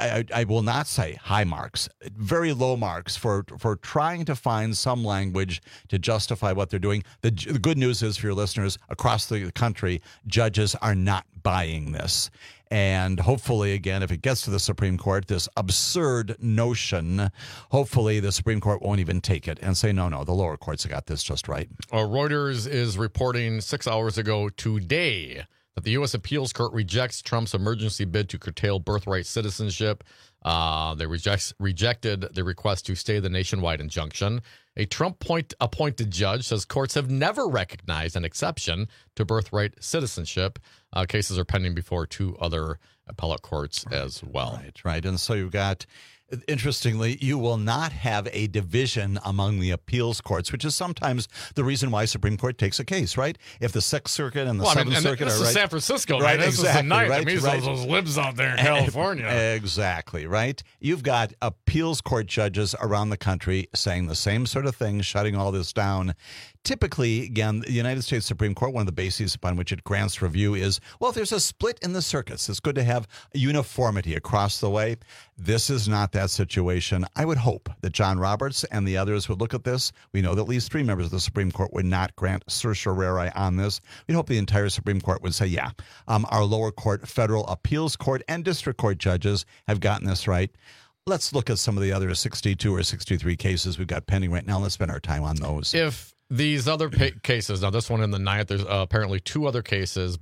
I will not say high marks, very low marks for trying to find some language to justify what they're doing. The good news is for your listeners across the country, judges are not buying this. And hopefully, again, if it gets to the Supreme Court, this absurd notion, hopefully the Supreme Court won't even take it and say, no, the lower courts have got this just right. Reuters is reporting 6 hours ago today that the U.S. Appeals Court rejects Trump's emergency bid to curtail birthright citizenship. They rejected the request to stay the nationwide injunction. A Trump-appointed judge says courts have never recognized an exception to birthright citizenship. Cases are pending before two other appellate courts as well. Right. And so you've got... Interestingly, you will not have a division among the appeals courts, which is sometimes the reason why Supreme Court takes a case, right? If the Sixth Circuit and the Seventh Circuit this are is San Francisco, right? This is the ninth. Right, those libs out there in California. Exactly, right? You've got appeals court judges around the country saying the same sort of thing, shutting all this down. Typically, again, the United States Supreme Court, one of the bases upon which it grants review is, well, if there's a split in the circuits, it's good to have uniformity across the way. This is not that situation. I would hope that John Roberts and the others would look at this. We know that at least 3 members of the Supreme Court would not grant certiorari on this. We'd hope the entire Supreme Court would say, yeah, our lower court, federal appeals court, and district court judges have gotten this right. Let's look at some of the other 62 or 63 cases we've got pending right now. Let's spend our time on those. If these other cases, now this one in the 9th, there's apparently 2 other cases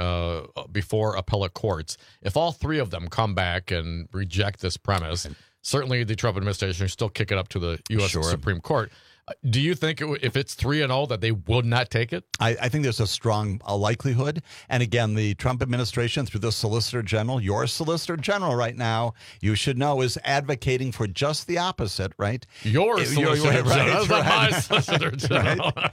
before appellate courts. If all 3 of them come back and reject this premise, certainly the Trump administration is still kick it up to the U.S. Supreme Court. Do you think if it's 3-0 that they would not take it? I think there's a strong likelihood. And again, the Trump administration, through the Solicitor General, your Solicitor General right now, you should know, is advocating for just the opposite, right? Your Solicitor General. That's not my Solicitor General. Right?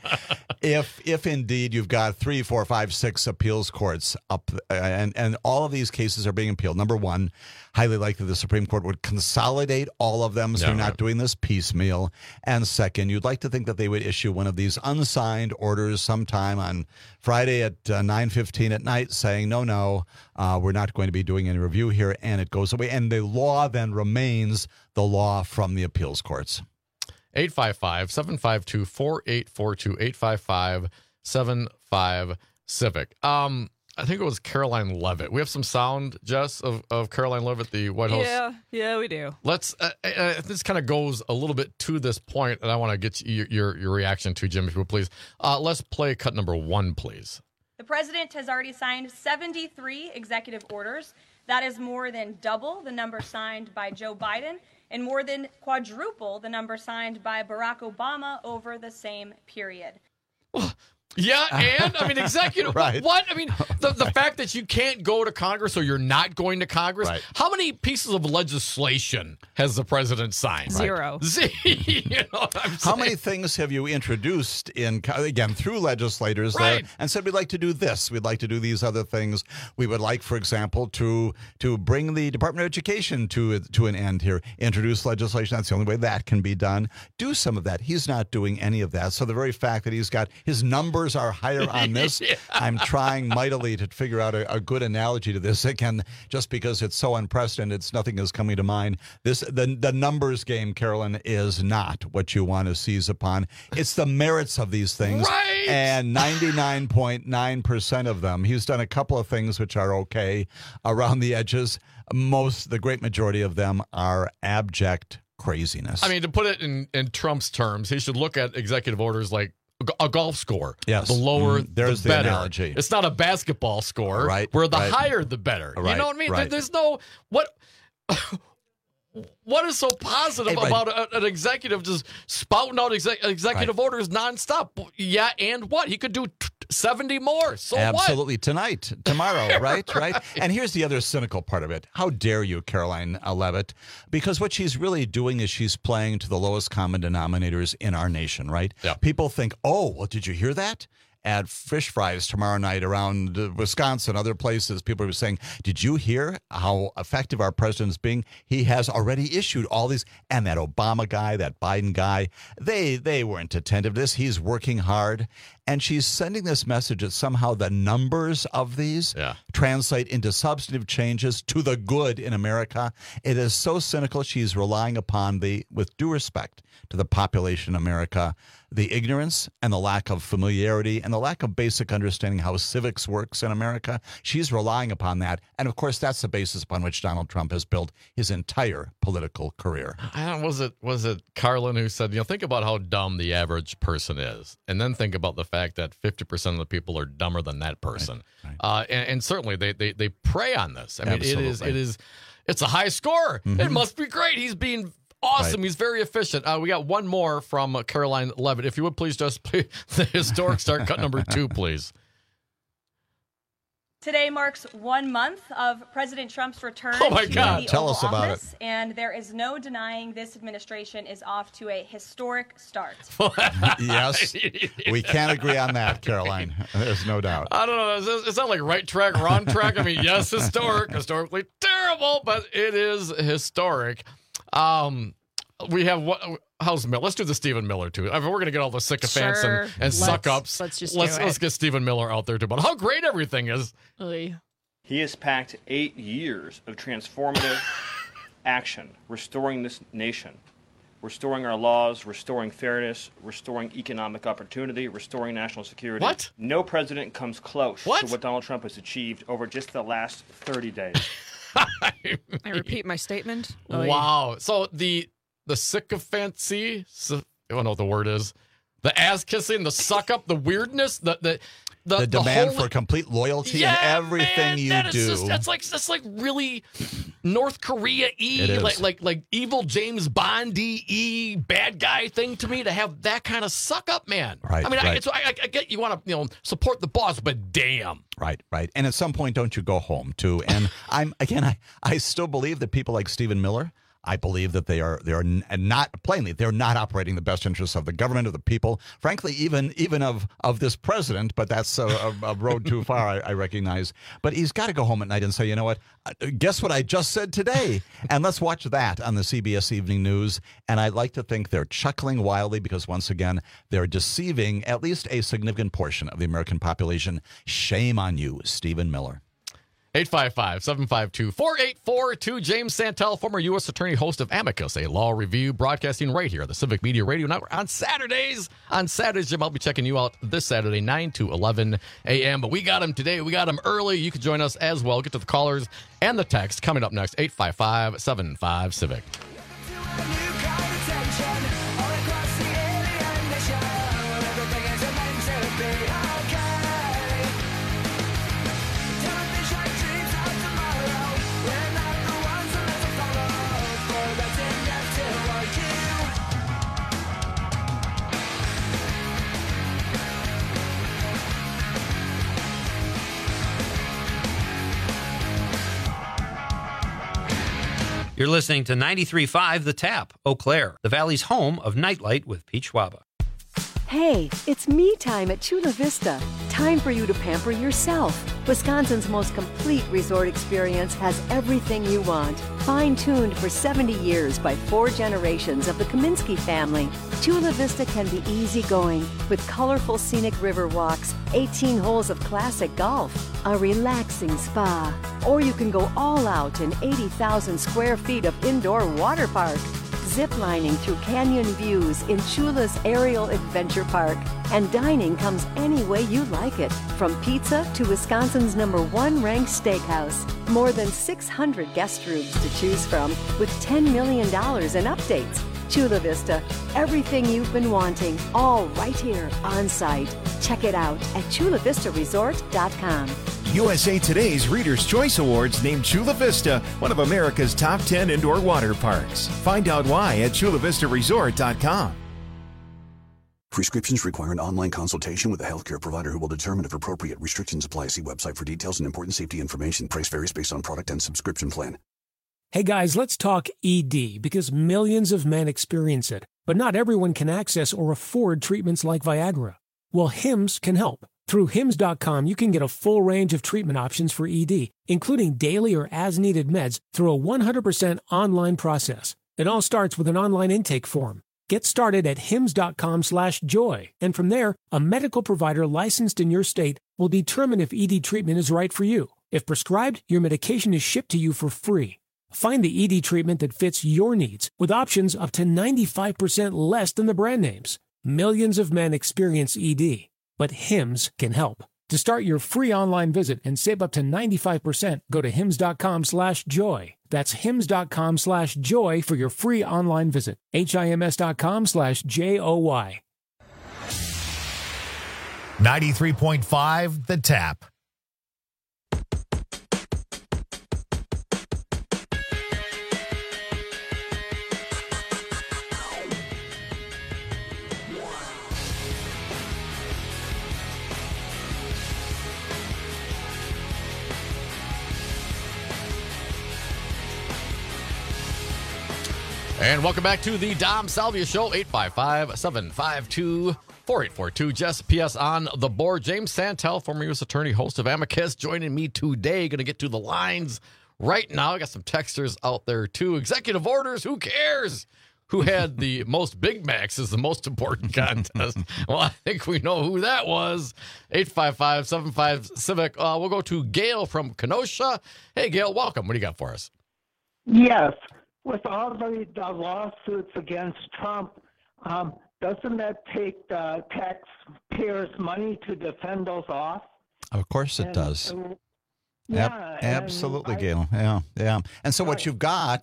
If indeed you've got 3, 4, 5, 6 appeals courts up, and all of these cases are being appealed, number one, highly likely the Supreme Court would consolidate all of them, so you're not doing this piecemeal. And second, you'd like to think that they would issue one of these unsigned orders sometime on Friday at 9:15 at night saying, no, we're not going to be doing any review here, and it goes away. And the law then remains the law from the appeals courts. 855-752-4842, 855-75-CIVIC. I think it was Caroline Leavitt. We have some sound, Jess, of Caroline Leavitt, the White House. Yeah, we do. Let's. This kind of goes a little bit to this point, and I want to get your reaction to, Jim, if you would, please. Let's play cut number 1, please. The president has already signed 73 executive orders. That is more than double the number signed by Joe Biden and more than quadruple the number signed by Barack Obama over the same period. Yeah, and I mean, executive. Right. What? I mean, the fact that you can't go to Congress or you're not going to Congress. Right. How many pieces of legislation has the president signed? Zero. How many things have you introduced again through legislators there and said we'd like to do this, we'd like to do these other things, we would like, for example, to bring the Department of Education to an end here, introduce legislation. That's the only way that can be done. Do some of that. He's not doing any of that. So the very fact that he's got his numbers numbers are higher on this. Yeah. I'm trying mightily to figure out a good analogy to this. Again, just because it's so unprecedented, nothing is coming to mind. The numbers game, Carolyn, is not what you want to seize upon. It's the merits of these things. Right. And 99.9% of them, he's done a couple of things which are okay around the edges. The great majority of them are abject craziness. I mean, to put it in Trump's terms, he should look at executive orders like a golf score. Yes. The lower, there's the better. the analogy. It's not a basketball score. Right. Where the higher, the better. Right. You know what I mean? Right. There's no... What is so positive about an executive just spouting out executive orders nonstop? Yeah, and what? He could do 70 more. So Absolutely. what? Tonight, tomorrow, right? And here's the other cynical part of it. How dare you, Caroline Leavitt? Because what she's really doing is she's playing to the lowest common denominators in our nation, right? Yeah. People think, oh, well, did you hear that? At Fish Fries tomorrow night around Wisconsin, other places, people are saying, did you hear how effective our president's being? He has already issued all these, and that Obama guy, that Biden guy, they weren't attentive to this. He's working hard. And she's sending this message that somehow the numbers of these translate into substantive changes to the good in America. It is so cynical. She's relying upon with due respect to the population in America, the ignorance and the lack of familiarity and the lack of basic understanding how civics works in America. She's relying upon that. And, of course, that's the basis upon which Donald Trump has built his entire political career. Was it Carlin who said, think about how dumb the average person is, and then think about the fact that 50% of the people are dumber than that person. Right. And certainly they prey on this. I mean, it's a high score. Mm-hmm. It must be great. He's being awesome. Right. He's very efficient. We got one more from Caroline Leavitt. If you would please just play the historic start cut number 2, please. Today marks 1 month of President Trump's return to the Tell us about office, and there is no denying this administration is off to a historic start. Yes, we can't agree on that, Caroline. There's no doubt. I don't know. Is that like right track, wrong track? I mean, yes, historically terrible, but it is historic. We have how's Miller? Let's do the Stephen Miller too. I mean, we're going to get all the sycophants and suck ups. Let's get Stephen Miller out there too about how great everything is. He has packed 8 years of transformative action, restoring this nation, restoring our laws, restoring fairness, restoring economic opportunity, restoring national security. What? No president comes close to what Donald Trump has achieved over just the last 30 days. I repeat my statement. Wow. So the sycophancy, I don't know what the word is, the ass kissing, the suck up, the weirdness, the demand for complete loyalty in everything you do. That's like really North Korea-y, like evil James Bond-y bad guy thing to me, to have that kind of suck up, man. Right. I mean, I get you want to support the boss, but damn. Right. And at some point, don't you go home too? And I still believe that people like Stephen Miller, I believe that they are not they're not operating the best interests of the government, of the people, frankly, even of this president. But that's a road too far, I recognize. But he's got to go home at night and say, you know what? Guess what I just said today? And let's watch that on the CBS Evening News. And I'd like to think they're chuckling wildly because, once again, they're deceiving at least a significant portion of the American population. Shame on you, Stephen Miller. 855-752-4842. James Santel, former U.S. Attorney, host of Amicus, a law review, broadcasting right here at the Civic Media Radio Network on Saturdays. On Saturdays, Jim, I'll be checking you out this Saturday, 9 to 11 a.m. But we got him today. We got him early. You can join us as well. Get to the callers and the text coming up next, 855-75-CIVIC. You're listening to 93.5 The Tap, Eau Claire, the Valley's home of Nightlight with Pete Schwaba. Hey, it's me time at Chula Vista. Time for you to pamper yourself. Wisconsin's most complete resort experience has everything you want. Fine-tuned for 70 years by 4 generations of the Kaminsky family, Chula Vista can be easygoing with colorful scenic river walks, 18 holes of classic golf, a relaxing spa, or you can go all out in 80,000 square feet of indoor water park. Zip-lining through canyon views in Chula's Aerial Adventure Park. And dining comes any way you like it, from pizza to Wisconsin's #1 ranked steakhouse. More than 600 guest rooms to choose from with $10 million in updates. Chula Vista, everything you've been wanting, all right here on site. Check it out at chulavistaresort.com. USA Today's Reader's Choice Awards named Chula Vista one of America's top 10 indoor water parks. Find out why at chulavistaresort.com. Prescriptions require an online consultation with a healthcare provider who will determine if appropriate. Restrictions apply. See website for details and important safety information. Price varies based on product and subscription plan. Hey guys, let's talk ED because millions of men experience it, but not everyone can access or afford treatments like Viagra. Well, Hims can help. Through Hims.com, you can get a full range of treatment options for ED, including daily or as-needed meds through a 100% online process. It all starts with an online intake form. Get started at hims.com/joy, and from there, a medical provider licensed in your state will determine if ED treatment is right for you. If prescribed, your medication is shipped to you for free. Find the ED treatment that fits your needs with options up to 95% less than the brand names. Millions of men experience ED, but Hims can help. To start your free online visit and save up to 95%, go to hims.com/joy. That's hims.com/joy for your free online visit. HIMS.com/JOY. 93.5 The Tap. And welcome back to the Dom Salvia Show, 855-752-4842. Jess P.S. on the board. James Santel, former U.S. Attorney, host of Amicus, joining me today. Going to get to the lines right now. I got some texters out there, too. Executive orders, who cares? Who had the most Big Macs is the most important contest. Well, I think we know who that was. 855-75-CIVIC. We'll go to Gail from Kenosha. Hey, Gail, welcome. What do you got for us? Yes. With all the lawsuits against Trump, doesn't that take the taxpayers' money to defend those off? Of course it does. Absolutely, Gail. Yeah. And so what you've got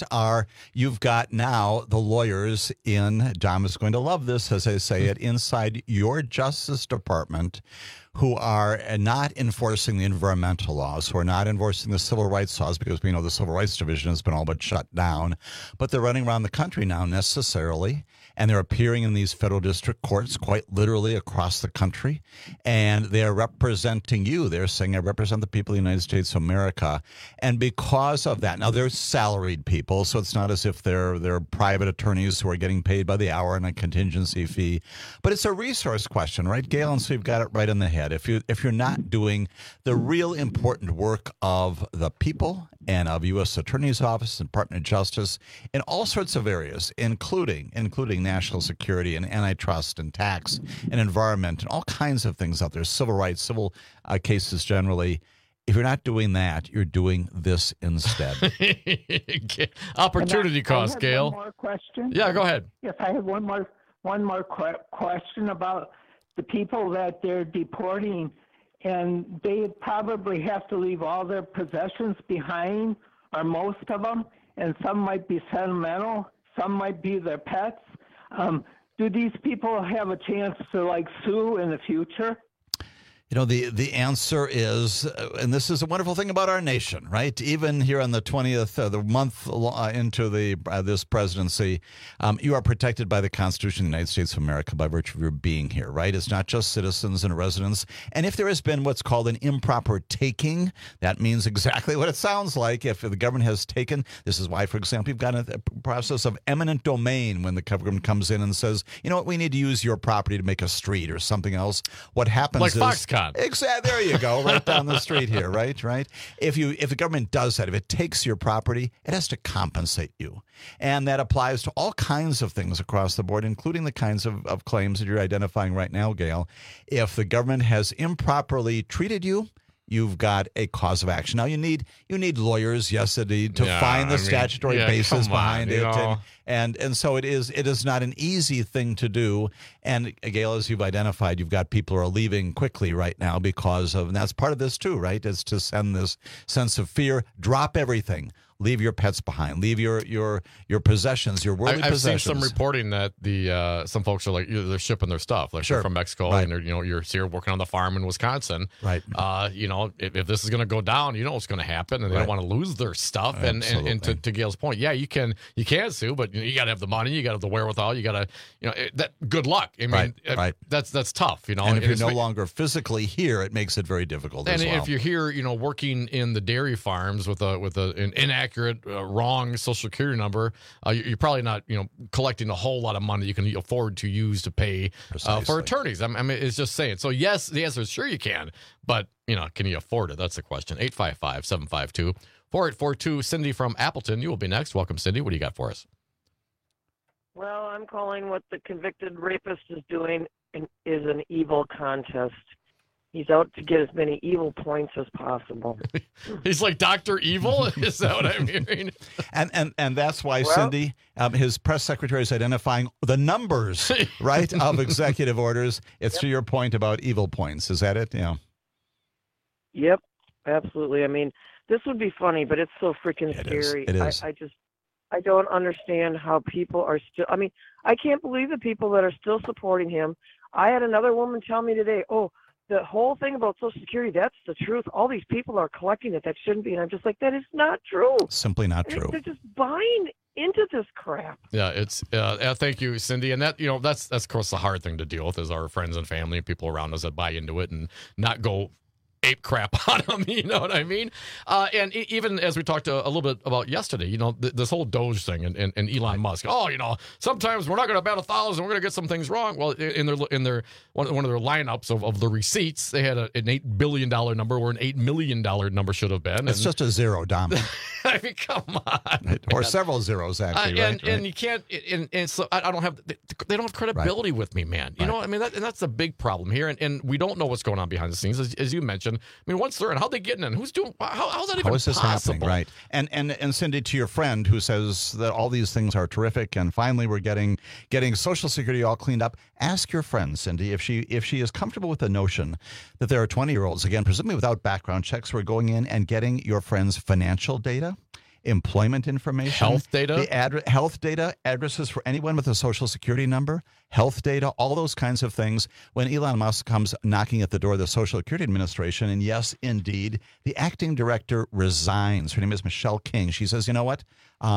now the lawyers in, Dom is going to love this as I say it, inside your Justice Department who are not enforcing the environmental laws, who are not enforcing the civil rights laws, because we know the Civil Rights Division has been all but shut down, but they're running around the country now necessarily, and they're appearing in these federal district courts quite literally across the country, and they're representing you. They're saying, I represent the people of the United States of America, and because of that, now they're salaried people, so it's not as if they're private attorneys who are getting paid by the hour and a contingency fee, but it's a resource question, right, Gail? And so you've got it right in the head. If you're not doing the real important work of the people and of U.S. Attorney's Office and Department of Justice in all sorts of areas, including national security and antitrust and tax and environment and all kinds of things out there, civil rights, civil cases generally. If you're not doing that, you're doing this instead. Opportunity cost, Gail. One more question. Yeah, go ahead. Yes, I have one more question about the people that they're deporting, and they probably have to leave all their possessions behind, or most of them, and some might be sentimental, some might be their pets. Do these people have a chance to sue in the future? You know, the answer is, and this is a wonderful thing about our nation, right? Even here on the 20th, the month into this presidency, you are protected by the Constitution of the United States of America by virtue of your being here, right? It's not just citizens and residents. And if there has been what's called an improper taking, that means exactly what it sounds like. If the government has taken, this is why, for example, you've got a process of eminent domain when the government comes in and says, you know what, we need to use your property to make a street or something else. What happens like is... Foxconn. Exactly. There you go. Right down the street here. Right. If the government does that, if it takes your property, it has to compensate you. And that applies to all kinds of things across the board, including the kinds of claims that you're identifying right now, Gail. If the government has improperly treated you, you've got a cause of action. Now, you need lawyers, yes, indeed, to find the statutory basis behind it. And so it is not an easy thing to do. And, Gail, as you've identified, you've got people who are leaving quickly right now because of, and that's part of this too, right, is to send this sense of fear. Drop everything. Leave your pets behind. Leave your possessions, your worldly possessions. I've seen some reporting that some folks are like they're shipping their stuff, like from Mexico, and you're here working on the farm in Wisconsin. Right. If this is going to go down, you know what's going to happen, and they don't want to lose their stuff. And to Gail's point, yeah, you can sue, but you got to have the money, you got to have the wherewithal, you got to good luck. I mean, that's tough. And if you're no longer physically here, it makes it very difficult. And as well. if you're here, working in the dairy farms with an inaccurate, wrong Social Security number, you're probably not, collecting a whole lot of money you can afford to use to pay for attorneys. I mean, it's just saying. So yes, the answer is sure you can, but can you afford it? That's the question. 855-752-4842. Cindy from Appleton, you will be next. Welcome, Cindy. What do you got for us? Well, I'm calling what the convicted rapist is doing is an evil contest. He's out to get as many evil points as possible. He's like Dr. Evil? Is that what I'm hearing? And that's why, Cindy, his press secretary is identifying the numbers, right, of executive orders. It's to your point about evil points. Is that it? Yeah. Yep, absolutely. I mean, this would be funny, but it's so freaking scary. It is. I don't understand how people are still... I mean, I can't believe the people that are still supporting him. I had another woman tell me today, the whole thing about Social Security, that's the truth. All these people are collecting it. That shouldn't be. And I'm just like, that is not true. Simply not true. They're just buying into this crap. Yeah, it's thank you, Cindy. And that, that's of course the hard thing to deal with is our friends and family and people around us that buy into it and not go ape crap on them, you know what I mean? And even as we talked a little bit about yesterday, this whole Doge thing and Elon Musk. Sometimes we're not going to bat 1,000. We're going to get some things wrong. Well, in their one of their lineups of the receipts, they had an $8 billion number where an $8 million number should have been. It's just a zero, Dom. I mean, come on. Or several zeros, actually. And you can't. And so I don't have. They don't have credibility with me, man. You know, I mean, that's a big problem here, and we don't know what's going on behind the scenes, as you mentioned. I mean, once they're in, how they getting in? Who's doing? How's that even How is this possible? happening? Right. And Cindy, to your friend who says that all these things are terrific, and finally we're getting Social Security all cleaned up. Ask your friend, Cindy, if she is comfortable with the notion that there are 20-year-olds, again, presumably without background checks, who are going in and getting your friend's financial data, employment information, health data, health data, addresses for anyone with a Social Security number, health data, all those kinds of things. When Elon Musk comes knocking at the door of the Social Security Administration, and yes, indeed, the acting director resigns. Her name is Michelle King. She says, you know what?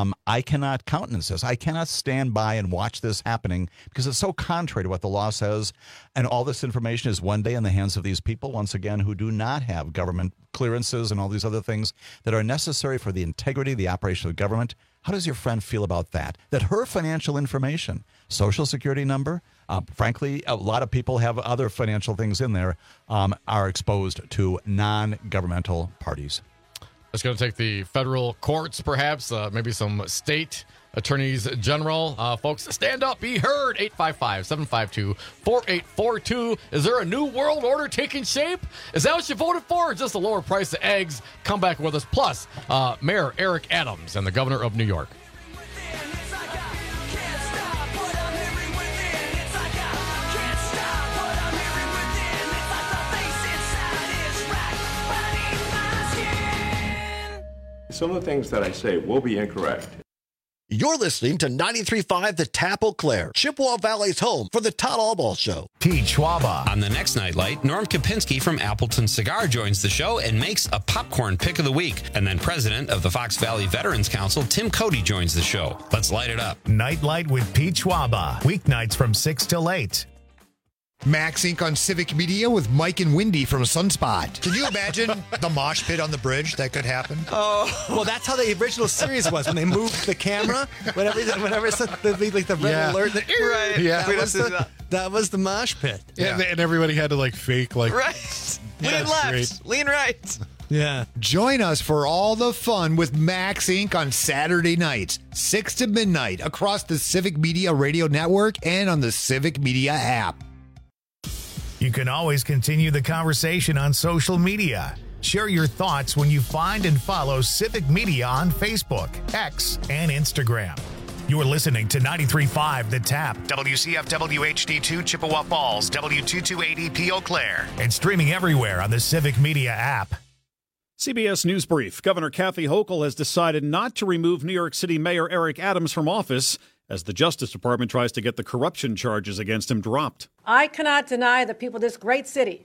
I cannot countenance this. I cannot stand by and watch this happening because it's so contrary to what the law says. And all this information is one day in the hands of these people, once again, who do not have government clearances and all these other things that are necessary for the integrity of the operation of the government. How does your friend feel about that? That her financial information, Social Security number, frankly, a lot of people have other financial things in there, are exposed to non-governmental parties. It's going to take the federal courts, perhaps, maybe some state attorneys general. Folks, stand up, be heard. 855-752-4842. Is there a new world order taking shape? Is that what you voted for, or just a lower price of eggs? Come back with us. Plus, Mayor Eric Adams and the governor of New York. Some of the things that I say will be incorrect. You're listening to 93.5 The Tap Eau Claire, Chippewa Valley's home for the Todd Allball Show. Pete Schwaba. On the next Nightlight, Norm Kopinski from Appleton Cigar joins the show and makes a popcorn pick of the week. And then president of the Fox Valley Veterans Council, Tim Cody, joins the show. Let's light it up. Nightlight with Pete Schwaba. Weeknights from 6 till 8. Max Inc. on Civic Media with Mike and Wendy from Sunspot. Can you imagine the mosh pit on the bridge that could happen? Oh, well, that's how the original series was when they moved the camera. Whenever it's the red alert, right? Yeah, that was the mosh pit. Yeah, and everybody had to fake right. Lean left, great. Lean right. Yeah. Join us for all the fun with Max Inc. on Saturday nights, 6 to midnight, across the Civic Media Radio Network and on the Civic Media app. You can always continue the conversation on social media. Share your thoughts when you find and follow Civic Media on Facebook, X, and Instagram. You're listening to 93.5 The Tap, WCFW HD2 Chippewa Falls, W2280P Eau Claire, and streaming everywhere on the Civic Media app. CBS News Brief. Governor Kathy Hochul has decided not to remove New York City Mayor Eric Adams from office as the Justice Department tries to get the corruption charges against him dropped. I cannot deny the people of this great city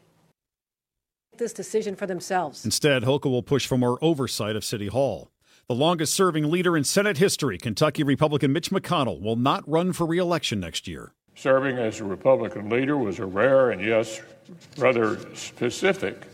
make this decision for themselves. Instead, Hochul will push for more oversight of City Hall. The longest-serving leader in Senate history, Kentucky Republican Mitch McConnell, will not run for re-election next year. Serving as a Republican leader was a rare and, yes, rather specific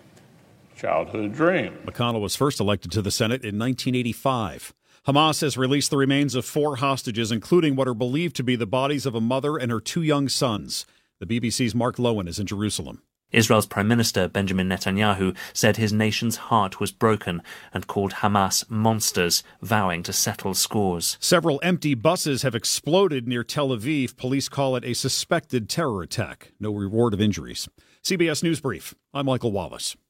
childhood dream. McConnell was first elected to the Senate in 1985. Hamas has released the remains of 4 hostages, including what are believed to be the bodies of a mother and her 2 young sons. The BBC's Mark Lowen is in Jerusalem. Israel's Prime Minister Benjamin Netanyahu said his nation's heart was broken and called Hamas monsters, vowing to settle scores. Several empty buses have exploded near Tel Aviv. Police call it a suspected terror attack. No reward of injuries. CBS News Brief. I'm Michael Wallace.